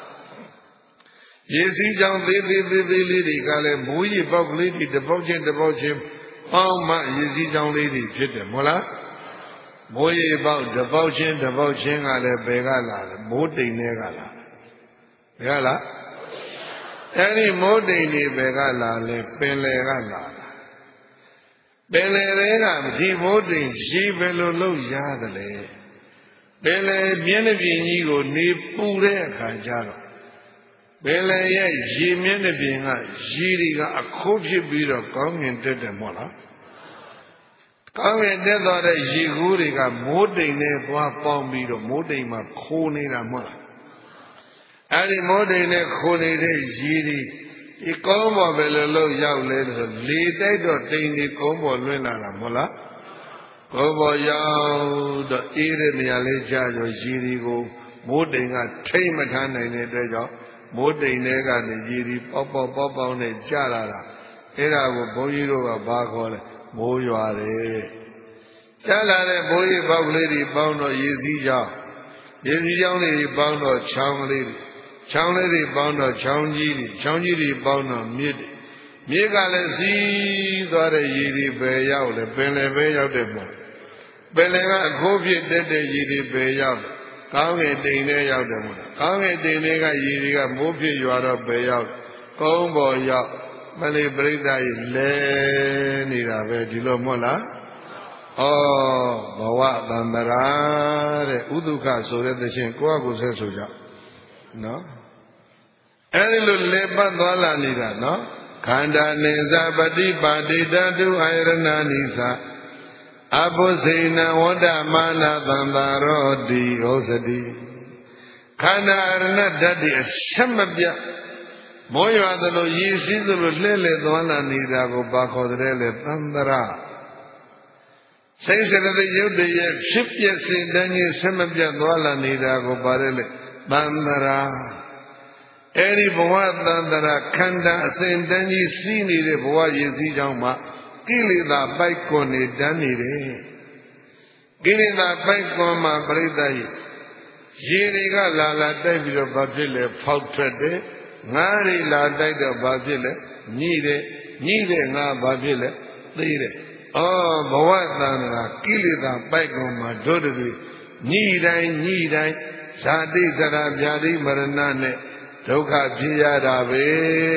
ရေစည်းကြောင်သေးသေးသေးသေးလေးတွေကလည်းမိုးရေပေါက်ကလေးတွေတစ်ပေါက်ချင်းတစ်ပေါက်ချင်းပေါင်းမှရေစည်းကြောင်လေးတွေဖြစ်တယ်မဟုတ်လားမိုးရေပေါက်တစ်ပေါက်ချင်းတစ်ပေါက်ချင်းကလည်းဘယ်ကလာလဲမိုးတိမ်တွေကလာဘယ်ကလာအဲ့ဒီမိုးတိမ်တွေဘယ်ကလာလဲပင်လယ်ကလာပင်လယ်တွေကဒီမိုးတိမ်ရှိဘယ်လိုလုပ်ရတယ်လဲပင်လယ်မြင်းနှပြင်ကြီးကိုနေပူတဲ့အခါကျတော့ပင်လယ်ရဲ့ရေမြင်းနှပြင်ကရေတွေကအခိုးဖြစ်ပြီးတော့ကောင်းငင်တက်တယ်မဟုတ်လားကောင်းငင်တက်သွားတဲ့ရေကူးတွေကမိုးတိမ်နဲ့သွားပေါင်းပြီးတော့မိုးတိမ်မှာခိုးနေတာမဟုတ်လားအဲ့ဒီမိုးတိမ်နဲ့ခိုးနေတဲ့ရေတွေဒီကုန်းပေါ်ပဲလို့လို့ရောက်လဲဆိုလေတိုက်တော့တိမ်ဒီကုန်းပေါ်လွင့်လာတာမဟုတ်လားကုန်းပေါ်ရောက်တော့အေးတဲ့နေရာလေးကြာရောရေတွေကိုမိုးတိမ်ကထိမ့်မထားနိုင်တဲ့အတွက်ကြောင့်မိုးတိမ်တွေကနေရေတွေပေါက်ပေါက်ပေါက်ပေါက်နဲ့ကြာလာတာအဲ့ဒါကိုဘုန်းကြီးတို့ကဘာခေါ်လဲမိုးရွာတယ်ကြာလာတဲ့မိုးရေပေါက်ကလေးတွေပေါင်းတော့ရေစည်းကြောင်းရေစည်းကြောင်းလေးပေါင်းတော့ချောင်းကလေးတွေချောင်းလေးတွေပေါင်းတော့ချောင်းကြီးတွေချောင်းကြီးတွေပေါင်းတော့မြစ်တွေမြစ်ကလည်းစီးသွားတဲ့ရေတွေပဲရောက်လေပင်လယ်ပဲရောက်တယ်ပေါ့ပင်လယ်ကအခိုးဖြစ်တက်တဲ့ရေတွေပဲရောက်တယ်ကောင်းကင်တိမ်ထဲရောက်တယ်မို့လားကောင်းကင်တိမ်တွေကရေတွေကမိုးဖြစ်ရွာတော့ပဲရောက်ကုန်းပေါ်ရောက်မလေးပရိသတ်ကြီးလဲနေတာပဲဒီလိုမဟုတ်လားဩဘဝတန္တရာတဲ့ဥဒုက္ခဆိုတဲ့သချင်းကိုယ့်အကူဆက်ဆိုကြနော်အဲ့ဒီလိုလေပတ်သွားလာနေတာနော်ခန္ဓာနိသပฏิပါတိတတုအာယရဏနိသအဘုစေနဝတ္တမာနသံသာရောတိဟောစတိခန္ဓာရဏဓာတ်တွေအဆက်မပြတ်မောရွာသလိုရည်စည်းသလိုလှဲ့လှဲ့သွားလာနေတာကိုဘာခေါ်တဲ့လဲသံသရစိတ်စရတဲ့ရုပ်တည်းရဲ့ဖြစ်ပျက်စဉ်တန်းကြီးဆက်မပြတ်သွားလာနေတာကိုပါတယ်လေသံသရာအဲ့ဒီဘဝသံသရာခန္ဓာအစဉ်တန်းကြီးစီးနေတဲ့ဘဝရည်စည်းကြောင်းမှာကိလေသာပိုက်ကွန်နေတန်းနေတယ်ကိလေသာပိုက်ကွန်မှာပြိတ္တရေရေတွေကလာလာတိုက်ပြီးတော့ဘာဖြစ်လဲဖောက်ထွက်တယ်ငါးတွေလာတိုက်တော့ဘာဖြစ်လဲညှိတယ်ညှိတဲ့ငါဘာဖြစ်လဲသေးတယ်ဩဘဝသံသရာကိလေသာပိုက်ကွန်မှာတို့တွေညှိတိုင်းညှိတိုင်းဇာတိစရဗျာတိမရဏနဲ့ဒုက္ခဖြစ်ရတာပဲ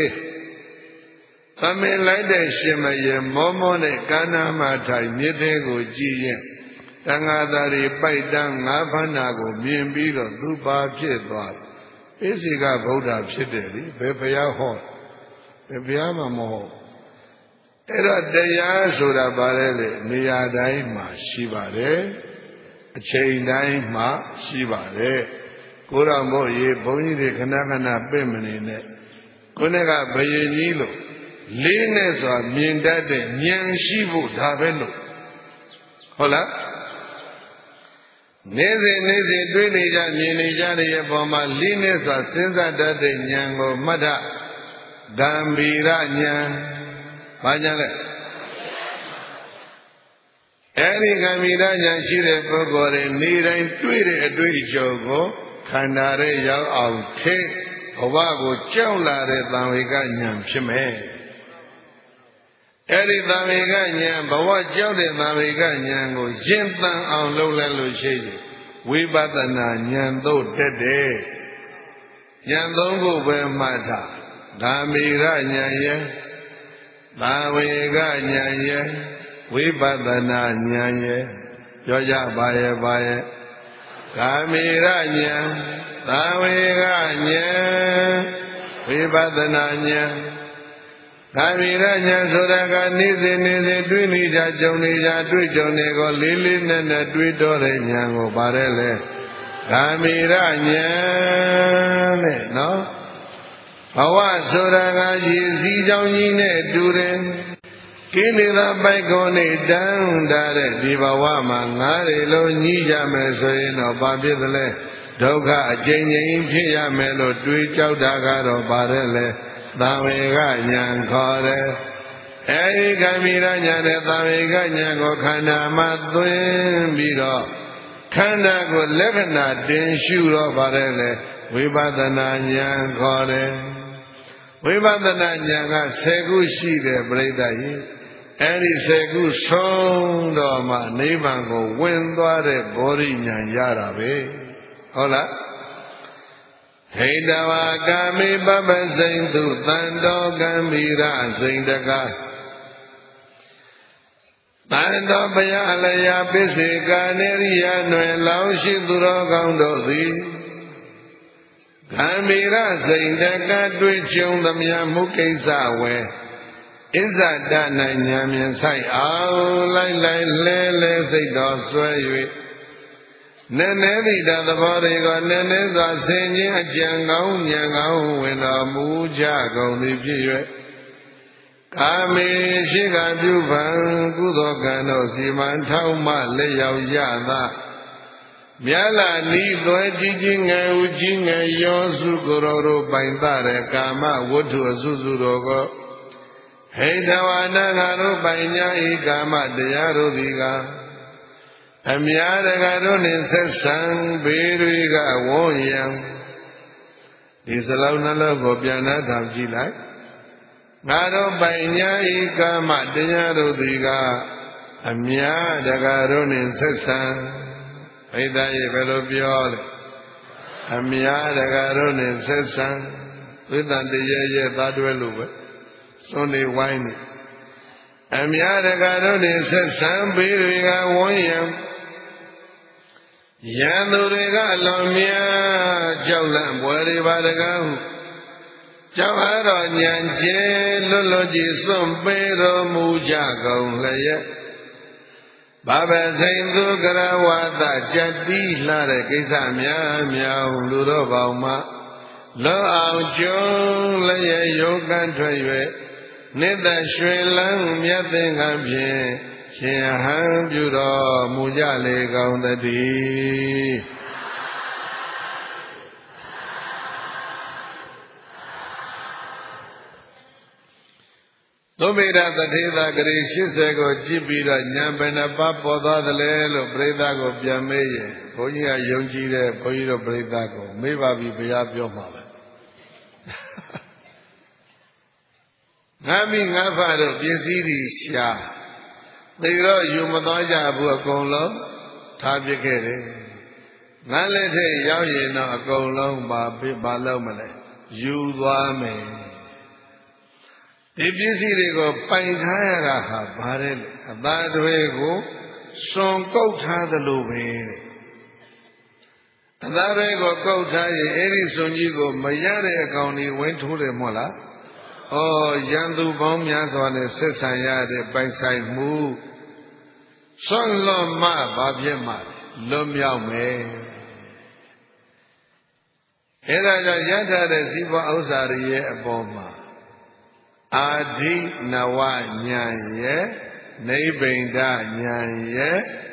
သမင်လိုက်တဲ့ရှင်မယေမောမောနဲ့ကာနာမထိုင်မြစ်တဲ့ကိုကြည်ရင်တန်ဃာသားတွေပိုက်တန်းငါးဖဏ္ဍာကိုမြင်ပြီးတော့သူပါဖြစ်သွားတယ်ဣစီကဗုဒ္ဓဖြစ်တယ်လေဘယ်ဘုရားဟောဘယ်ဘုရားမှမဟုတ်အဲ့တော့တရားဆိုတာဗါလဲလေနေရာတိုင်းမှာရှိပါတယ်အချိန်တိုင်းမှာရှိပါတယ်ကိုယ်တော်မို့ရေဘုန်းကြီးတွေခဏခဏပြင့်မနေနဲ့ခုနကဘယင်ကြီးလို့လေးနဲ့ဆိုတာမြင်တတ်တဲ့ဉာဏ်ရှိဖို့ဒါပဲလို့ဟုတ်လားနေစဉ်နေစဉ်တွေ့နေကြမြင်နေကြတဲ့အပေါ်မှာလေးနဲ့စွာစဉ်းစားတတ်တဲ့ဉာဏ်ကိုမှတ်တာဂံဗီရဉာဏ်ဘာဉာဏ်လဲအဲဒီဂံဗီရဉာဏ်ရှိတဲ့ပုဂ္ဂိုလ်တွေနေတိုင်းတွေ့တဲ့အတွေ့အကြုံကိုခန္ဓာရဲ့ရောက်အောင်ထိဘဝကိုကြောက်လာတဲ့သံဝေကဉာဏ်ဖြစ်မယ်အဲ့ဒီသံဝေကဉာဏ်ဘဝကြောက်တဲ့သံဝေကဉာဏ်ကိုရှင်းသန်အောင်လုပ်လိုက်လို့ရှိရင်ဝိပဿနာဉာဏ်သို့တက်တယ်ဉာဏ်သုံးခုပဲမှတ်ထားဓမ္မေရဉာဏ်ရဲ့သံဝေကဉာဏ်ရဲ့ဝိပဿနာဉာဏ်ရဲ့ပြောကြပါရဲ့ပါရဲ့ဓမ္မေရဉာဏ်သံဝေကဉာဏ်ဝိပဿနာဉာဏ်ဓမ္မေရဉာဏ်ဆိုတာကနေ့စဉ်နေ့စဉ်တွေ့နေကြကြုံနေကြတွေ့ကြုံနေကိုလေးလေးနက်နက်တွေ့တော့တဲ့ဉာဏ်ကိုပါတယ်လေဓမ္မေရဉာဏ်တဲ့နော်ဘဝဆိုတာကရည်စည်းကြောင်းကြီးနဲ့တူတယ်ကိလေသာပိုက်ကုန်နဲ့တန်းတာတဲ့ဒီဘဝမှာငားတွေလုံးညှိကြမယ်ဆိုရင်တော့ဘာဖြစ်သလဲဒုက္ခအကျဉ်းချင်းဖြစ်ရမယ်လို့တွေးကြောက်တာကတော့ပါတယ်လေသံဝေကဉာဏ်ခေါ်တယ်အဲဒီကံမီရဉာဏ်နဲ့သံဝေကဉာဏ်ကိုခန္ဓာမှာသွင်းပြီးတော့ခန္ဓာကိုလက္ခဏာတင်ရှုတော့ပါတယ်လေဝိပဿနာဉာဏ်ခေါ်တယ်ဝိပဿနာဉာဏ်ကဆယ်ခုရှိတယ်ပြိဿကြီးအဲဒီဆယ်ခုဆုံးတော့မှနိဗ္ဗာန်ကိုဝင်သွားတဲ့ဘောဓိဉာဏ်ရတာပဲဟုတ်လားဟိတဝါကာမိပပစိန်သူတန်တော်ကံမီရစိန်တကားတန်တော်ဘုရားလျာပိစေကာနေရိယနွယ်လောင်းရှိသူတော်ကောင်းတို့သည်ကံမီရစိန်တကားတွေ့ကြုံသမျှမှုကိစ္စဝဲဣဇဒနိုင်ဉာဏ်မြင်ဆိုင်အောင်လိုက်လိုက်လဲလဲစိတ်တော်ဆွဲ၍နည်းနည်းသည့်တသဘောတွေကိုနည်းနည်းစွာဆင်ခြင်းအကြံကောင်းဉာဏ်ကောင်းဝင်တော်မူကြကုန်သည်ဖြစ်၍ကာမေရှိကပြုဗံကုသိုလ်ကံတို့စီမံထောက်မှလက်ရောက်ရသာမြတ်လာနီးသွဲကြီးကြီးငယ်ဦးကြီးငယ်ရောစုကိုယ်တော်တို့ပိုင်သတဲ့ကာမဝတ္ထုအစုစုတို့ကိုဟိတဝါနငါတို့ပိုင်ညာဤကာမတရားတို့သည်ကအများတကာတို့နှင့်ဆက်ဆံဘေးတွေကဝေါ်ရံဒီစလုံးနှလုံးကိုပြန်နှထောင်ကြည့်လိုက်ငါတို့ပိုင်ညာဤကာမတရားတို့သည်ကအများတကာတို့နှင့်ဆက်ဆံဘိဒယေဘယ်လိုပြောလဲအများတကာတို့နှင့်ဆက်ဆံဝိသံတရေရဲ့သားတွဲလို့ပဲစွန်နေဝိုင်းနေအများတကာတို့နှင့်ဆက်ဆံဘေးတွေကဝေါ်ရံရန်သူတွေကအလွန်များကြောက်လန့်ပွဲတွေပါတကားဟုကြောက်အားတော်ဉာဏ်ကျဲလွတ်လွတ်ကြည်စွန့်ပေးတော်မူကြကုန်လျက်ဘာပဲစိန်သူကရဝါဒကြတိလှတဲ့ကိစ္စများများလူတော်ပေါင်းမှလောအောင်ကျုံလျက်ယောကံထွက်၍နိတ္တရွှေလန်းမြတ်သင်္ကန်းဖြင့်ရှင်ဟံပြုတော်မူကြလေကောင်းတည်းသုမေရတထေသာဂရေရှစ်ဆယ်ကိုကြည့်ပြီးတော့ဉာဏ်ဘယ်နှပါးပေါ်သွားသလဲလို့ပြိဿကိုပြန်မေးရင်ဘုန်းကြီးကယုံကြည်တဲ့ဘုန်းကြီးတို့ပြိဿကိုမေးပါပြီဘုရားပြောမှာပဲငါမိငါဖတို့ပစ္စည်းတွေရှာသိတော့ယူမသွားကြဘူးအကုန်လုံးထားပစ်ခဲ့တယ်ငါလက်ထက်ရောက်ရင်တော့အကုန်လုံးပါဖြစ်ပါလို့မလဲယူသွားမယ်ဒီပစ္စည်းတွေကိုပိုင်ထားရတာဟာဘာလဲအသားတွေကိုစွန်ကုတ်ထားသလိုပဲတဲ့အသားတွေကိုကုတ်ထားရင်အဲ့ဒီစွန်ကြီးကိုမရတဲ့အကောင်ကြီးဝင်းထိုးတယ်မဟုတ်လားဩရန်သူပေါင်းများစွာနဲ့ဆက်ဆံရတဲ့ပိုင်ဆိုင်မှုစွန့်လွတ်မှဘာဖြစ်မှလွတ်မြောက်မယ်အဲဒါကြောင့်ရထားတဲ့ဇီဝဥစ္စာတွေရဲ့အပေါ်မှာအာဓိနဝဉာဏ်ရဲ့နိဗ္ဗိန္ဒဉာဏ်ရဲ့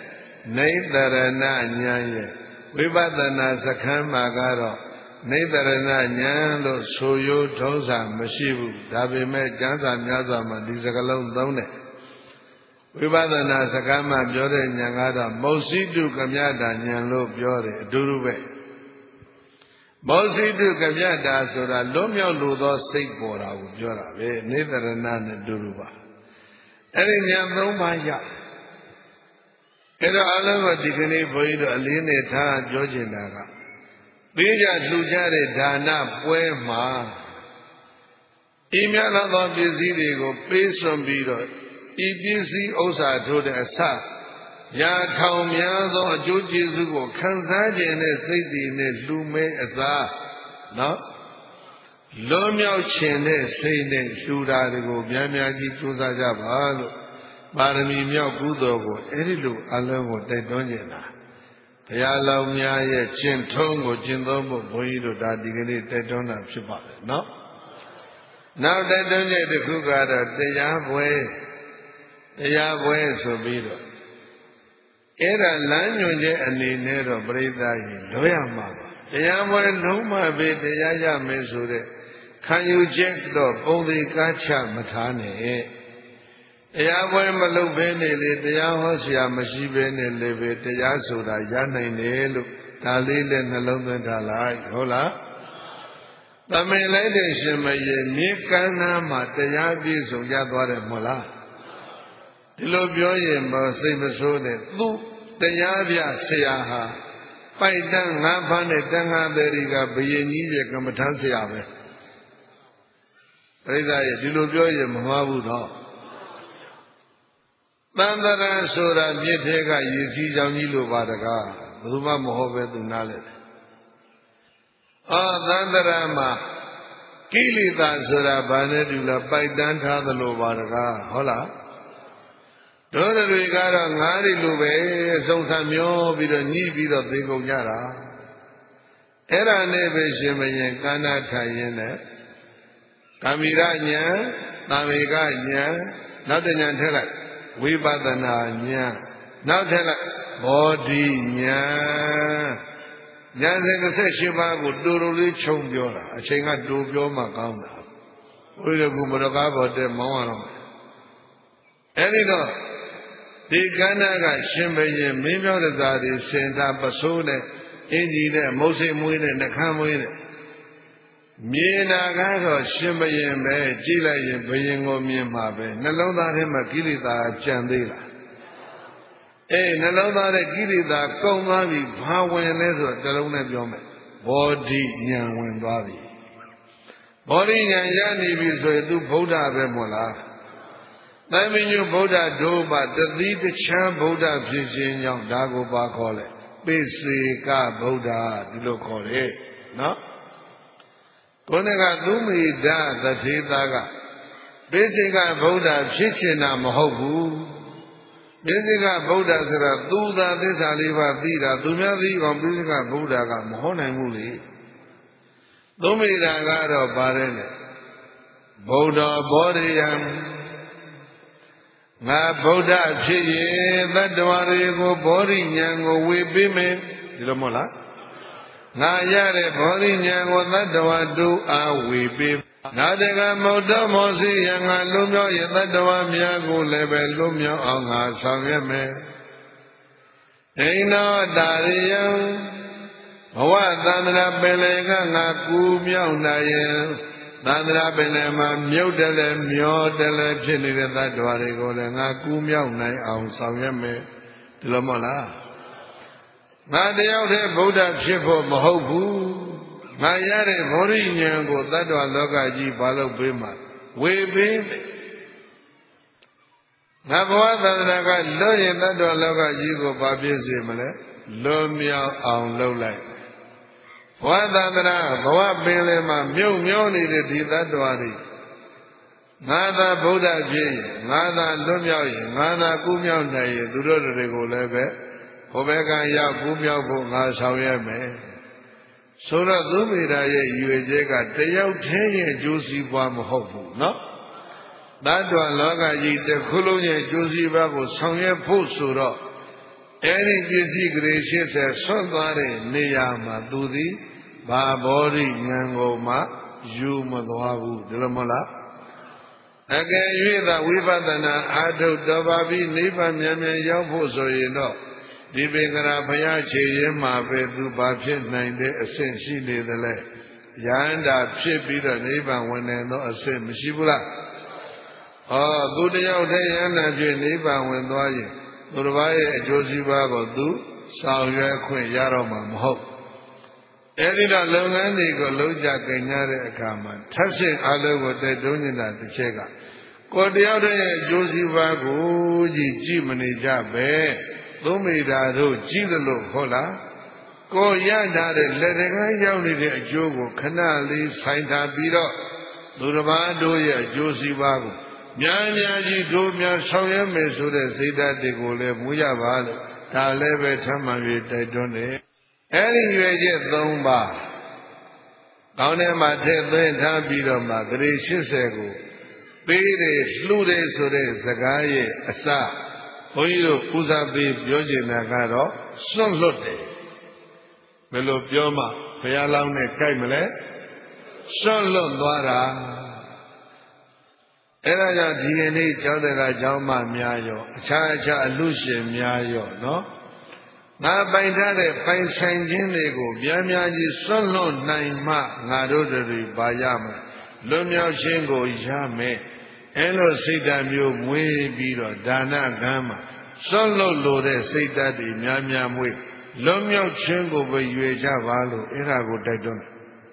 နိတရဏဉာဏ်ရဲ့ဝိပဿနာစခန်းမှာကတော့နိတရဏဉာဏ်လို့ဆိုရိုးထုံးစံမရှိဘူးဒါပေမဲ့ကျမ်းစာများစွာမှာဒီစကားလုံးသုံးတယ်ဝိပဿနာစကားမှာပြောတဲ့ဉာဏ်ကတော့မောစိတုကမြတာဉာဏ်လို့ပြောတယ်အတူတူပဲမောစိတုကမြတာဆိုတာလွတ်မြောက်လို့သောစိတ်ပေါ်တာကိုပြောတာပဲနိတရဏနဲ့အတူတူပါအဲ့ဒီဉာဏ်သုံးပါးရအဲ့တော့အလုံးကဒီကနေ့ဘုန်းကြီးတို့အလေးနဲ့ထားပြောချင်တာကပေးကြလှူကြတဲ့ဒါနပွဲမှာဤမြတ်သောပစ္စည်းတွေကိုပေးစွန့်ပြီးတော့ဤပစ္စည်းဥစ္စာထိုးတဲ့အစရာထောင်များသောအကျိုးကျေးဇူးကိုခံစားခြင်းနဲ့စိတ်တည်နဲ့လှူမဲအစားနော်လွန်မြောက်ခြင်းနဲ့စိတ်နဲ့လှူတာတွေကိုများများကြီးကြိုးစားကြပါလို့ပါရမီမြောက်ကုသိုလ်ကိုအဲ့ဒီလိုအလုံးကိုတိုက်တွန်းကြတာဘုရားလောင်းများရဲ့ကျင့်ထုံးကိုကျင့်သုံးဖို့ဘုန်းကြီးတို့ဒါဒီကနေ့တိုက်တွန်းတာဖြစ်ပါတယ်နော်နောက်တိုက်တွန်းချက်တစ်ခုကတော့တရားပွဲတရားပွဲဆိုပြီးတော့အဲ့ဒါလမ်းညွှန်ချက်အနေနဲ့တော့ပြိဿကြီးလွှဲရမှာပါတရားပွဲလုံးမပဲတရားရမယ်ဆိုတဲ့ခံယူချက်တော့ပုံသီကားချမထားနဲ့တရားပွဲမလုပ်ဘဲနဲ့လေတရားဟောဆရာမရှိဘဲနဲ့လေပဲတရားဆိုတာရနိုင်တယ်လို့ဒါလေးနဲ့နှလုံးသွင်းထားလိုက်ဟုတ်လားသမင်လိုက်တဲ့ရှင်မရေမြေကမ်းနားမှာတရားပြည့်စုံကြသွားတယ်မဟုတ်လားဒီလိုပြောရင်မစိတ်မဆိုးနဲ့သူတရားပြဆရာဟာပိုက်တန်းငါးဖမ်းတဲ့တန်ခါသည်တွေကဘယင်ကြီးရဲ့ကမ္မထမ်းဆရာပဲပြိဿရဲ့ဒီလိုပြောရင်မမှားဘူးတော့သန္တရာဆိုတာမြစ်ထဲကရေစီးကြောင်ကြီးလိုပါတကားဘယ်သူမှမဟုတ်ပဲသူနားလဲတယ်အာသန္တရာမှာကိလေသာဆိုတာဘာနဲ့တူလဲပိုက်တန်းထားသလိုပါတကားဟုတ်လားတို့တွေကတော့ငါးတွေလိုပဲစုံစမ်းမျောပြီးတော့ညှိပြီးတော့သိကုန်ကြတာအဲ့ဒါနဲ့ပဲရှင်မရင်ကာဏထိုင်ရင်းနဲ့ကာမိရညာသာဝေကညာနောက်တညာထက်လိုက်ဝိပဿနာညာနောက်ထက်လိုက်ဘောဓိညာညာစဉ်တစ်ဆက်ရှိပါးကိုတူတူလေးခြုံပြောတာအချိန်ကတူပြောမှကောင်းတာဘုရားကမရကားဘောတဲ့မောင်းရတော့အဲ့ဒီတော့ဒီကန္နာကရှင်ဘရင်မင်းပြောတဲ့သားတွေစင်တာပစိုးနဲ့အင်ကြီးနဲ့မုတ်စိတ်မွေးနဲ့နှခမ်းမွေးနဲ့မြင်တာကတော့ရှင်ဘရင်ပဲကြည့်လိုက်ရင်ဘရင်ကိုမြင်မှာပဲနှလုံးသားထဲမှာကိလေသာကြံသေးလားအေးနှလုံးသားတဲ့ကိလေသာကုန်သွားပြီဘာဝင်လဲဆိုတော့တလုံးနဲ့ပြောမယ်ဘောဓိဉာဏ်ဝင်သွားပြီဘောဓိဉာဏ်ရနေပြီဆိုရင်သူဗုဒ္ဓပဲမို့လားတမညုဗုဒ္ဓဒုပတတိတချမ်းဗုဒ္ဓဖြစ်ခြင်းကြောင့်ဒါကိုပါခေါ်လဲပိစေကဗုဒ္ဓဒီလိုခေါ်တယ်နော်ကိုယ်ကသူမိဒသထေသာကပိစေကဗုဒ္ဓဖြစ်ချင်တာမဟုတ်ဘူးပိစေကဗုဒ္ဓဆိုတာသူသာသစ္စာလေးပါးသိတာသူများသိအောင်ပိစေကဗုဒ္ဓကမဟုတ်နိုင်ဘူးလေသူမိဒကတော့ပါတယ်လေဗုဒ္ဓဘောဓိယံငါဗုဒ္ဓဖြစ်ရင်သတ္တဝါတွေကိုဘောဓိဉာဏ်ကိုဝေပေးမယ်ဒီလိုမဟုတ်လားငါရတဲ့ဘောဓိဉာဏ်ကိုသတ္တဝါတို့အားဝေပေးနာတကမௌတ္တမောစီယံငါလွတ်မြောက်ရင်သတ္တဝါများကိုလည်းပဲလွတ်မြောက်အောင်ငါဆောင်ရွက်မယ်ဒိဏောတာရိယံဘဝသန္တရာပင်လေကငါကူမြောက်နိုင်ရင်သန္တရာပင်လေမှာမြုပ်တယ်လေမျောတယ်လေဖြစ်နေတဲ့သတ္တဝါတွေကိုလည်းငါကူမြောက်နိုင်အောင်ဆောင်ရွက်မယ်ဒီလိုမဟုတ်လားငါတယောက်တည်းဗုဒ္ဓဖြစ်ဖို့မဟုတ်ဘူးငါရတဲ့ဘောဓိဉာဏ်ကိုသတ္တဝါလောကကြီးဘာလို့ပေးမှာဝေပေးမယ်ငါဘဝသန္တရာကလွတ်ရင်သတ္တဝါလောကကြီးကိုဘာပြည့်စေမလဲလွတ်မြောက်အောင်လုပ်လိုက်ဘဝသန္တရာဘဝပင်လေမှာမြုပ်မျောနေတဲ့ဒီသတ္တဝါတွေငါသာဗုဒ္ဓဖြစ်ရင်ငါသာလွတ်မြောက်ရင်ငါသာကူးမြောက်နိုင်ရင်သူတို့တွေကိုလည်းပဲဟိုဘက်ကရောက်ကူးမြောက်ဖို့ငါဆောင်ရွက်မယ်ဆိုတော့သုမေဓာရဲ့ရွေချက်ကတယောက်တည်းရဲ့အကျိုးစီးပွားမဟုတ်ဘူးနော်သတ္တဝါလောကကြီးတစ်ခုလုံးရဲ့အကျိုးစီးပွားကိုဆောင်ရွက်ဖို့ဆိုတော့အဲ့ဒီပစ္စည်းကလေးရှင်းဆက်ဆွတ်သွားတဲ့နေရာမှာသူသည်ဘာဘောဓိဉာဏ်ကိုမှယူမသွားဘူးဒီလိုမဟုတ်လားအကယ်၍သာဝိပဿနာအာထုတော်ပါပြီးနိဗ္ဗာန်မြန်မြန်ရောက်ဖို့ဆိုရင်တော့ဒီပင်ကရာဘုရားခြေရင်းမှာပဲသူဘာဖြစ်နိုင်တဲ့အဆင့်ရှိနေသလဲယန္တာဖြစ်ပြီးတော့နိဗ္ဗာန်ဝင်နိုင်သောအဆင့်မရှိဘူးလားဟောသူတယောက်တည်းယန္တာဖြစ်နိဗ္ဗာန်ဝင်သွားရင်သူတစ်ပါးရဲ့အကျိုးစီးပွားကိုသူဆောင်ရွက်ခွင့်ရတော့မှာမဟုတ်အဲဒီတော့လုပ်ငန်းတွေကိုလုံးကြကြင်ရတဲ့အခါမှာထပ်ဆင့်အားလုံးကိုတိုက်တွန်းနေတာတစ်ချက်ကကိုယ်တယောက်တည်းရဲ့အကျိုးစီးပွားကိုကြီးကြည့်မနေကြပဲသုံးမိတာတို့ကြည့်သလိုဟုတ်လားကိုရထားတဲ့လက်တကားရောက်နေတဲ့အကျိုးကိုခဏလေးဆိုင်ထားပြီးတော့သူတစ်ပါးတို့ရဲ့အကျိုးစီးပွားကိုများများကြီးတို့များဆောင်ရွက်မယ်ဆိုတဲ့စိတ်ဓာတ်တွေကိုလည်းမူရပါလို့ဒါလည်းပဲထမှန်၍တိုက်တွန်းတယ်အဲ့ဒီရွယ်ချက်၃ပါးကောင်းထဲမှာထည့်သွင်းထားပြီးတော့မှဂရေ၈၀ကိုပေးတယ်လှူတယ်ဆိုတဲ့စကားရဲ့အစဘုန်းကြီးတို့ပူဇာပေးပြောချင်တာကတော့စွန့်လွတ်တယ်ဘယ်လိုပြောမှဘုရားလောင်းနဲ့ကြိုက်မလဲစွန့်လွတ်သွားတာအဲ့ဒါကြောင့်ဒီနေ့ကျောင်းတကာကျောင်းမများရောအခြားအခြားအလူရှင်များရောနော်ငါပိုင်ထားတဲ့ပိုင်ဆိုင်ခြင်းတွေကိုများများကြီးစွန့်လွတ်နိုင်မှငါတို့တွေပါရမယ်လွတ်မြောက်ခြင်းကိုရမယ်အဲ့လိုစိတ်ဓာတ်မျိုးမွေးပြီးတော့ဒါနကံမှာစွန့်လွတ်လို့တဲ့စိတ်ဓာတ်တွေများများမွေးလွတ်မြောက်ခြင်းကိုပဲရွေကြပါလို့အဲ့ဒါကိုတိုက်တွန်း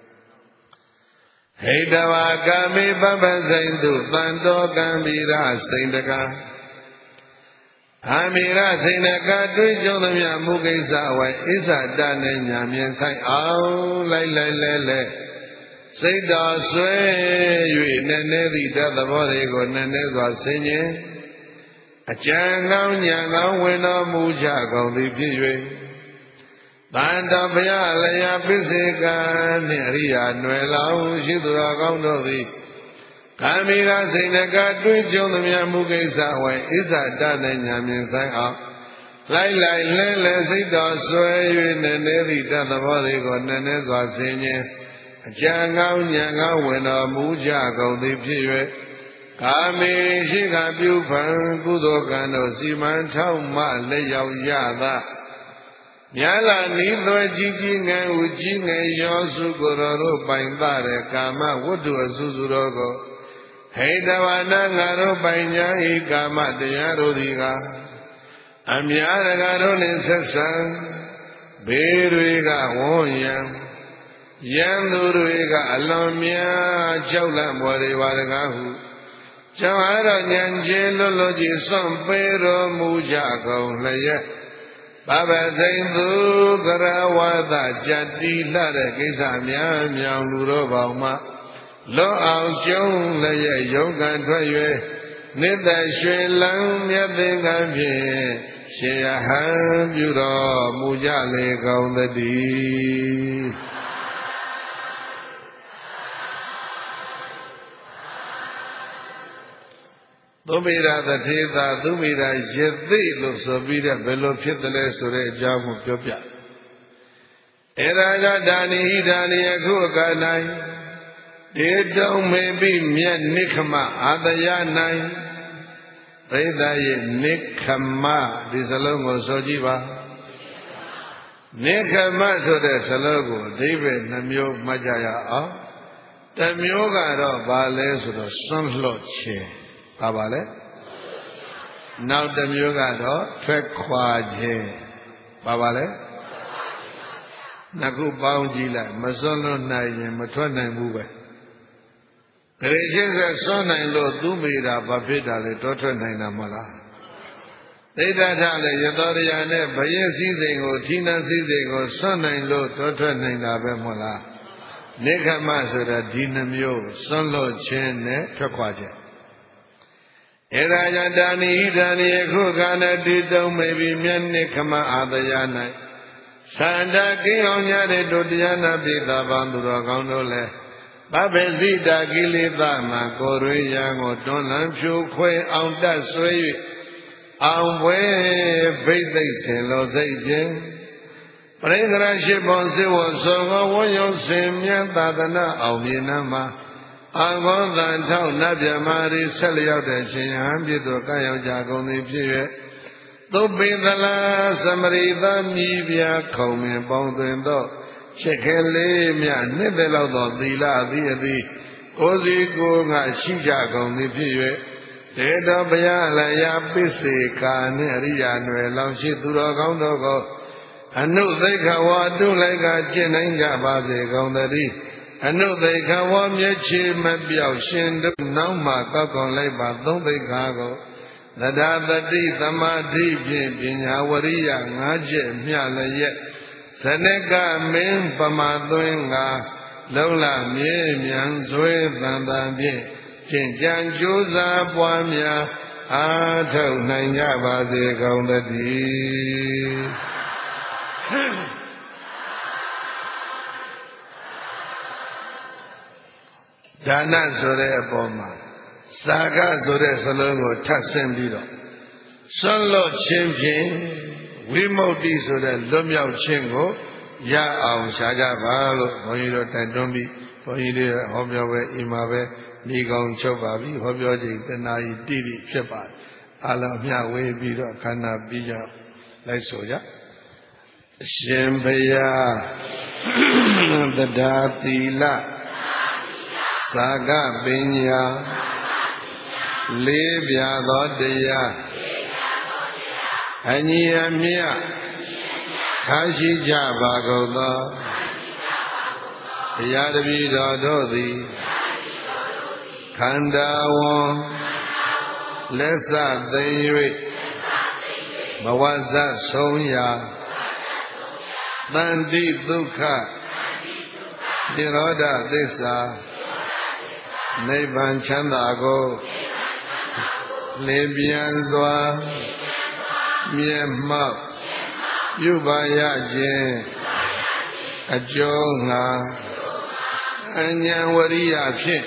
ဟိတဝါကာမိပပ္ပဆိုင်သူတန်တော်ကံဗီရစိန်တကအာမိရစိန်တကတွေ့ကြုံသမျှမူကိစ္စဝိုင်ဣဇဒနဲ့ညာမြင်ဆိုင်အောင်လိုက်လိုက်လဲလဲစိတ်တော်ဆွဲ၍နည်းနည်းသည့်တသဘောတွေကိုနည်းနည်းစွာဆင်ញင်အကြံကောင်းညာကောင်းဝင်တော်မူကြကုန်သည်ဖြစ်၍တန်တော်ဘုရားလျာပစ္စေကနှင့်အရိယာနွယ်လောင်ရှိသူတော်ကောင်းတို့သည်ကာမိရာစိန်ကတွေ့ကြုံသမျှမူကိစ္စဝိုင်ဣဇဒနဲ့ညာမြင်ဆိုင်အောင်လိုက်လိုက်လဲလဲစိတ်တော်ဆွဲ၍နည်းနည်းသည့်တသဘောတွေကိုနည်းနည်းစွာဆင်ញင်အကြံကောင်းဉာဏ်ကောင်းဝင်တော်မူကြကုန်သည်ဖြစ်၍ကာမေရှိကပြုဖန်ကုသိုလ်ကံတို့စီမံထောက်မှလက်ရောက်ရသာမြာလာနိသွဲကြီးကြီးငယ်ဦးကြီးငယ်ရောစုကိုယ်တော်တို့ပိုင်သတဲ့ကာမဝတ္ထုအစုစုတော်ကိုဟိတဝနာငါတို့ပိုင်ညာဤကာမတရားတို့သည်ကအများတကာတို့နှင့်ဆက်ဆံဘေးတွေကဝန်းရံယံသူတွေကအလွန်များကြောက်လန့်ပေါ်တွေပါတကားဟုကျောင်းအားတော်ဉာဏ်ကျေလွတ်လွတ်ကြီးစွန့်ပေးတော်မူကြကုန်လျက်ပပသိမ့်သူကရဝသကြတိလှတဲ့ကိစ္စများမြောင်လူတော်ပေါင်းမှလွတ်အောင်ကျုံးလျက်ယုံကံထွက်၍နိတ္တရွှေလံမြတ်သင်္ကန်းဖြင့်ရှင်ယဟန်ပြုတော်မူကြလေကုန်သတည်းသုမိရာတထေသာသုမိရာယသိလို့ဆိုပြီးတဲ့ဘယ်လိုဖြစ်တယ်လဲဆိုတဲ့အကြောင်းကိုပြောပြအဲ့ဒါကဒါနိဟိဒါနိယခုအခါ၌တေတုံမေပိမြတ်နိခမအာတယ၌ပရိသတ်ရဲ့နိခမဒီစလုံးကိုဆိုကြည့်ပါနိခမဆိုတဲ့စလုံးကိုအဓိပ္ပာယ်နှမျိုးမှတ်ကြရအောင်တစ်မျိုးကတော့ဘာလဲဆိုတော့စွန့်လွတ်ခြင်းဘာပါလဲနောက်တစ်မျိုးကတော့ထွက်ခွာခြင်းဘာပါလဲနှစ်ခုပေါင်းကြည့်လိုက်မစွန့်လွတ်နိုင်ရင်မထွက်နိုင်ဘူးပဲဂရေချင်းဆက်စွန့်နိုင်လို့သူမိတာဘာဖြစ်တာလဲတောထွက်နိုင်တာမဟုတ်လားသိတ္တထလည်းရသောတရားနဲ့ဘယင်းစည်းစိမ်ကိုဌိနစည်းစိမ်ကိုစွန့်နိုင်လို့တောထွက်နိုင်တာပဲမဟုတ်လားနိခမဆိုတာဒီနှမျိုးစွန့်လွတ်ခြင်းနဲ့ထွက်ခွာခြင်းဧရာယတာနိဟိဒါနိယခုခန္ဓာတိတုံမေပိမြတ်နိခမအာတယ၌သန္တာကိအောင်ကြတဲ့တို့တရားနာပိသပေါင်းသူတော်ကောင်းတို့လည်းပပ္ပဇိတာကိလေသာမှာကိုယ်ရွေးရန်ကိုတွန်းလှန်ဖြိုခွဲအောင်တတ်ဆွဲ၍အောင်ပွဲဘိသိက်စင်လိုစိတ်ဖြင့်ပရိကရရှိပေါ်စေဝသောကဝယုစင်မြတ်သာသနာအောင်မြင်နာမှာအာဂောသံထောက်နတ်မြမာရီဆက်လျောက်တဲ့ရှင်ဟံပြည့်သို့ကံရောက်ကြကုန်သည်ဖြစ်၍သုပိသလာသမရိသမိပြခုံမင်ပေါင်းသွင်းသောချစ်ခဲလေးမြနှစ်သက်လောက်သောသီလအသီးအသီးကိုယ်စီကိုယ်ငါရှိကြကုန်သည်ဖြစ်၍တေတောဘယလယပိစေကာနှင့်အရိယာနွယ်လောင်ရှိသူတော်ကောင်းတို့ကိုအနုသိခဝါတုလိုက်ကကျင့်နိုင်ကြပါစေကုန်သတည်းအနုသိခဝါမျက်ခြေမပြောက်ရှင်တို့နောက်မှကောက်ကွန်လိုက်ပါသုံးသိခါကိုသဒ္ဓတတိသမာဓိဖြင့်ပညာဝရိယငါးချက်မျှလျက်ဇနကမင်းပမာသွင်းငါလုံလမြေမြန်ဆွေတန်တန်ဖြင့်ကျင့်ကြံကြိုးစားပွားများအားထုတ်နိုင်ကြပါစေကုန်သတည်းဒါနဆိုတဲ့အပေါ်မှာစာကဆိုတဲ့စလုံးကိုထပ်ဆင့်ပြီးတော့ဆွလွတ်ခြင်းဖြင့်ဝိမု ക്തി ဆိုတဲ့လွတ်မြောက်ခြင်းကိုရအောင်ရှားကြပါလို့ဘုန်းကြီးတို့တိုက်တွန်းပြီးဘုန်းကြီးတွေဟောပြောပဲအိမ်မှာပဲဤကောင်ချုပ်ပါပြီဟောပြောချိန်တနာရီတိတိဖြစ်ပါတယ်အလုံးမျှဝေပြီးတော့ခန္ဓာပြီးကြလိုက်ဆိုကြအရှင်ဘုရားတရားသီလသာကပညာလေးပြသောတရားအညီအမျှထားရှိကြပါကုန်သောတရားတပည့်တော်တို့သည်ခန္ဓာဝန်လက်စသိမ့်၍ဘဝဇတ်ဆုံးရာတန်တိဒုက္ခနိရောဓသစ္စာနိဗ္ဗာန်ချမ်းသာကိုလင်းပြန်စွာမြတ်မှောက်ပြုပါရခြင်းအကျိုးငါအဉ္ဇဝရိယဖြင့်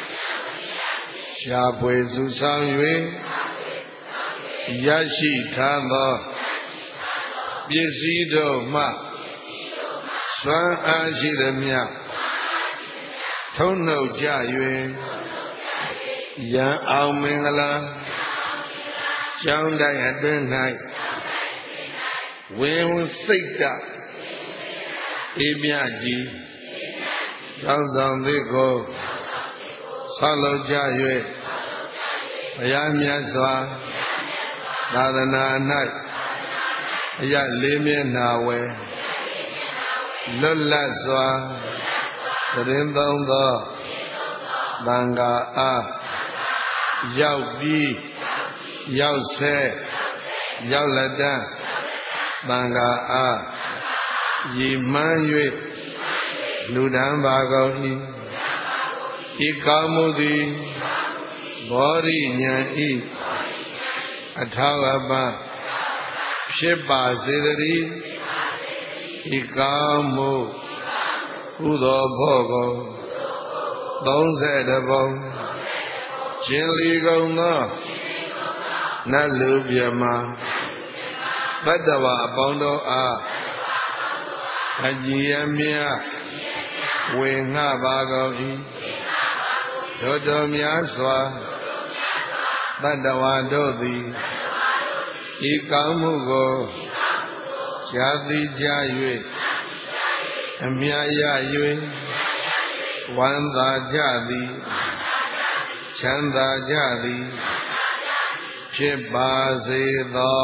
ရှားပွေစုဆောင်၍ရရှိထားသောပစ္စည်းတို့မှစွမ်းအားရှိသမျှထုံနှုတ်ကြ၍ယံအောင်မင်္ဂလာကျောင်းတိုင်းအတွင်း၌ဝင်းစိတ်တအေးမြကြီးကျောင်းဆောင်သည်ကိုဆောက်လုပ်ကြ၍ဘုရားမြတ်စွာသာသနာ၌အရလေးမျက်နာဝယ်လွတ်လပ်စွာသတင်းသုံးသောသံဃာအားရောက်ပြီးရောက်ဆဲရောက်လက်တန်းသံဃာအားရည်မှန်း၍လူဒန်းပါကုန်၏ဤကောင်းမှုသည်ဘောရိညာဤအထောက်အပံ့ဖြစ်ပါစေတည်းဤကောင်းမှုကုသိုလ်ဖို့ကိုသုံးဆယ်တပုံရှင်လီကုန်သောနတ်လူပြမသတ္တဝါအပေါင်းတို့အားအကြည်အမြတ်ဝေငှပါကုန်၏တို့တော်များစွာသတ္တဝါတို့သည်ဤကောင်းမှုကိုရှားသိကြ၍အမြတ်ရ၍ဝမ်းသာကြသည်ချမ်းသာကြသည်ဖြစ်ပါစေသော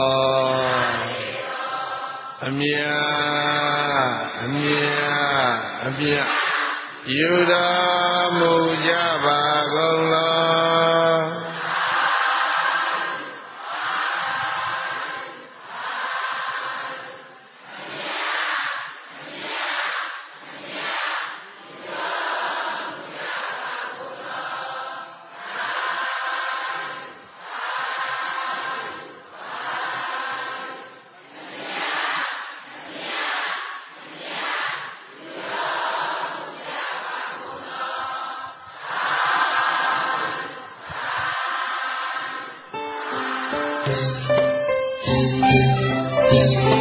အမြတ်အမြတ်အမြတ်ယူတော်မူကြပါကုန်လော။